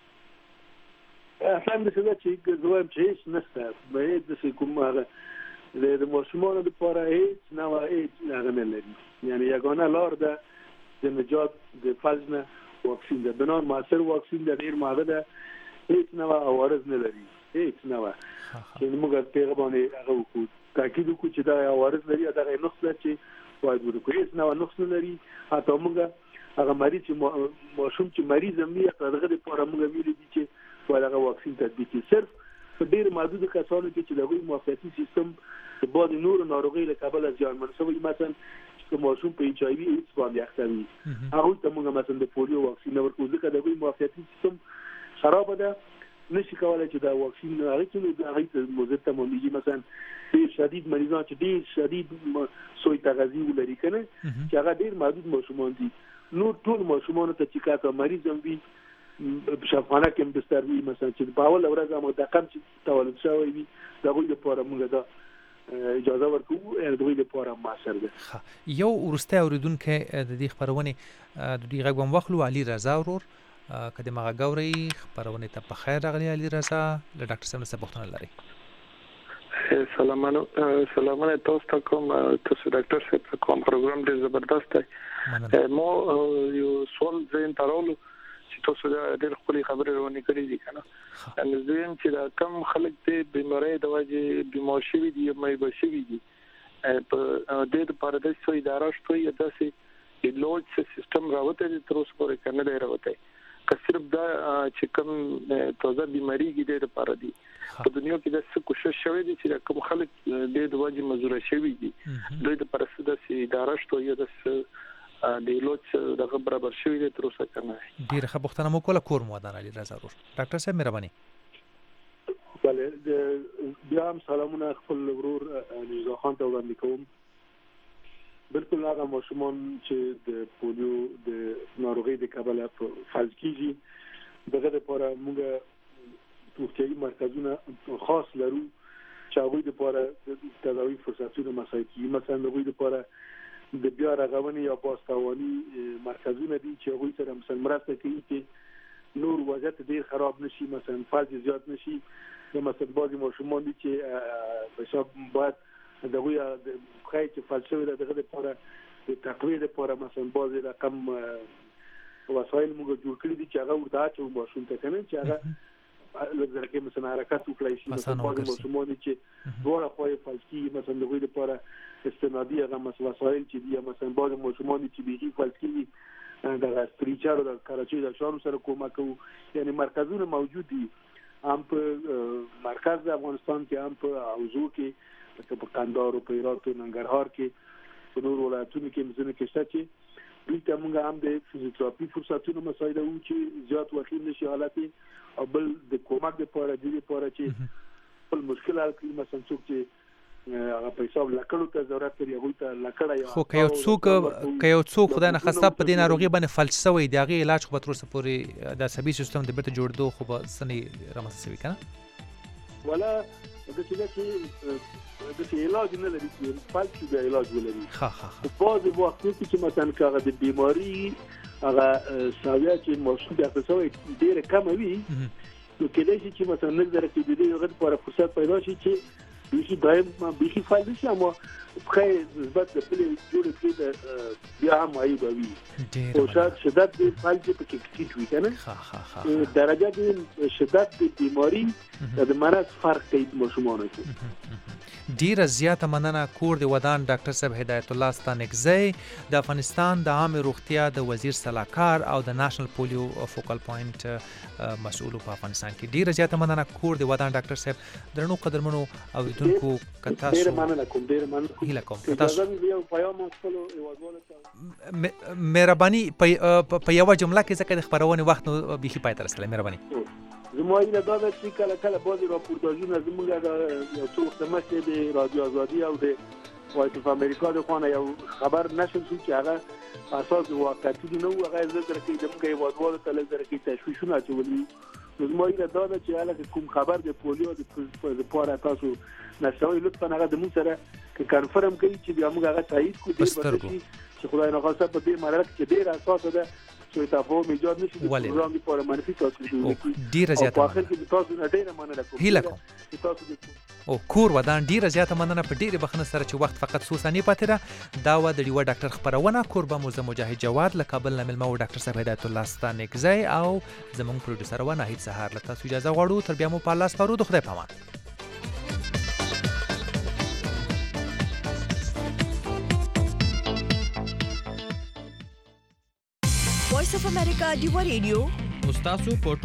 هم د څه چې زویم چې هیڅ نشته به د کوم هغه د ماشومان لپاره هیڅ نه هغه نه لري یعنی یگانه لار ده د نجات د فلجنه واکسین ده بنان موثر واکسین ده ډیر ماده ده هیڅ نه عوارض نه لري هیڅ نه چې موږ پیغام هغه وکړو تاکید وکړو چې دا عوارض لري دا نه نقص چې وایي ورکو هیڅ نه نقص نه لري اته موږ هغه مریض چې ماشوم چې مریض هم یې هغه لپاره موږ ویل دي چې هغه واکسین تطبیق صرف په ډیر محدود کسانو کې چې د موافقتي سیستم په بعد نور ناروغي له کابل ځان منسوبي مثلا چې ماشوم په ایچ آی وی ایډز باندې اخته وي هغه ته موږ مثلا د پولیو واکسین ورکوو ځکه د موافقتي سیستم خراب ده نشي کولای چې دا واکسین هغه چې هغه موزه ته مونږی مثلا ډیر شدید مریضان چې ډیر شدید سوی تغذیه ولري کنه چې هغه ډیر محدود ماشومان دي نو ټول ماشومان ته چې کاته مریض هم وي شفاخانه کې بستر وي مثلا چې په اول ورځ هم د کم چې تولد شوی وي دا غوډه لپاره موږ دا اجازه ورکوو د دوی لپاره موثر ده یو ورسته اوریدونکو د دې خبرونه د دې غوښم وخلو علي رضا ورور کله ما غوړی خبرونه ته په خیر راغلی علي رضا له ډاکټر صاحب څخه پوښتنه لري سلامونه تاسو ته کوم تاسو ډاکټر صاحب کوم پروګرام ډیر زبردست دی مو یو سوال زین ترولو چې تاسو دا ډېر خپل خبرې ورونی کړې دي کنه ان زم چې دا کم خلک دې بیماری د وجې بیمار شوي دي مې بشوي دي په دې لپاره د څو اداره شته یا داسې لوډ سیستم راوته دي تر اوسه پورې کنه دی راوته که صرف دا چې کوم توزه بیماری کې د لپاره دي په دنیا کې د څه کوشش شوی دي چې کوم خلک د وجې مزور شوي دي دوی د پرسته د اداره شته یا د لوډ د برابر شوی دي تر اوسه کنه ډیره ښه پوښتنه مو کوله کور مو ودان علي رضا ورور ډاکټر صاحب مهرباني بله بیا هم سلامونه خپل ورور نوزا خان ته وړاندې کوم بالکل هغه ماشومان چې د پولیو د ناروغي د کبله فلج کیږي دغه لپاره موږ روغتیايي مرکزونه خاص لرو چې هغوی لپاره د تداوی فرصتونه مساعد کیږي مثلا هغوی لپاره د بیا رغونې یا بازتواني مرکزونه دي چې هغوی سره مثلا مرسته کوي چې نور وضعیت ډیر خراب نشي مثلا فلج زیات نشي مثلا بعضی ماشومان دي چې په حساب باید دغه د خای چې فلسفه دغه لپاره د تقویه لپاره مثلا بعضی رقم وسایل موږ جوړ کړی دي چې هغه ورته چې ماشوم ته کنه چې هغه لږ کې مثلا حرکت وکړي شي مثلا بعضی ماشومان چې دوه خو فلسفي مثلا دغه لپاره استنادي هغه وسایل چې دي مثلا بعضی ماشومان چې بيخي فلسفي د استریچار د کراچۍ د شارو سره کومه کوي یعنی مرکزونه موجود دي هم په مرکز د افغانستان کې هم په اوزو کې په کندهار او په هرات او ننګرهار کې په نور ولایتونو کې مزنه کې شته چې دوی ته موږ هم د فزیوتراپي فرصتونو مساعده وو چې زیات وخت نشي حالت او بل د کومک لپاره د لپاره چې خپل مشکل حل کړي مثلا څوک چې هغه په حساب لکړو ته ضرورت لري هغه ته لکړه یا خو که یو څوک خدای نه خسته په دې ناروغي باندې فلج شوی دی هغه علاج خو به تر اوسه پورې د عصبي سیستم د بیرته جوړېدو خو به سني رامنځته شوی کنه ولا د چې علاج نه لري چې فلج د علاج ولري په بعض وختونو کې مثلا کاغه د بیماری هغه ساویا چې موجود د اقتصاد ډیره کم وي نو کله چې مثلا نظر کې د دې غږ پر فرصت پیدا شي چې بيخي دایم بيخي فایده شي اما خیر نسبت د خپل جوړ کړي د بیا هم عیب وي او شدت د فلج په کې کیږي کنه درجه د شدت د بیماری د مرض فرق کوي ماشومان کې ډیره زیاته مننه کور دی ودان ډاکټر صاحب هدایت الله ستانکزی د افغانستان د عامه روغتیا د وزیر صلاحکار او د نېشنل پولیو فوکل پوینټ مسؤل په افغانستان کې ډیره زیاته مننه کور دی ودان ډاکټر صاحب درنو قدرمنو اوریدونکو کتا ډیره مننه کوم هیله کوم مهرباني په یو جمله کې ځکه د خبرونه وخت نو بيخي پای تر سره مهرباني زموږ ایله دا چې کله کله بعضی راپورتاژونه زموږ د یو څو مخکې د رادیو آزادي او د وایس اف امریکا د خوانه یو خبر نشل شو چې هغه اساس واقعي نه و هغه زړه کې د موږ یوادوالو ته لږ کې تشویشونه چولي زموږ ایله دا چې هغه کوم خبر د پولیو د پاره تاسو نشوي لطفا هغه د موږ سره کې کنفرم کړئ چې موږ هغه تایید کوو چې خدای نه خاصه په دې مرحله کې ډیر اساس ده چې تاسو میجاد نشئ د پروګرام لپاره منفي تاسو شو ډیره زیاته په اخر کې تاسو نه ډیره مننه کوم هیله کوم او کور ودان ډیره زیاته مننه په ډیره بخنه سره چې وخت فقط څو ثانیې پاتې ده دا و د ډیوه ډاکټر خبرونه کوربه مو مجاهد جواد له کابل نه ملمو ډاکټر صاحب هدایت الله ستانکزی او زموږ پروډوسر و ناهید سهار له تاسو اجازه غواړو تر بیا مو په الله سپارو د خدای پامان وایس اف امریکا دی ریډیو استاسو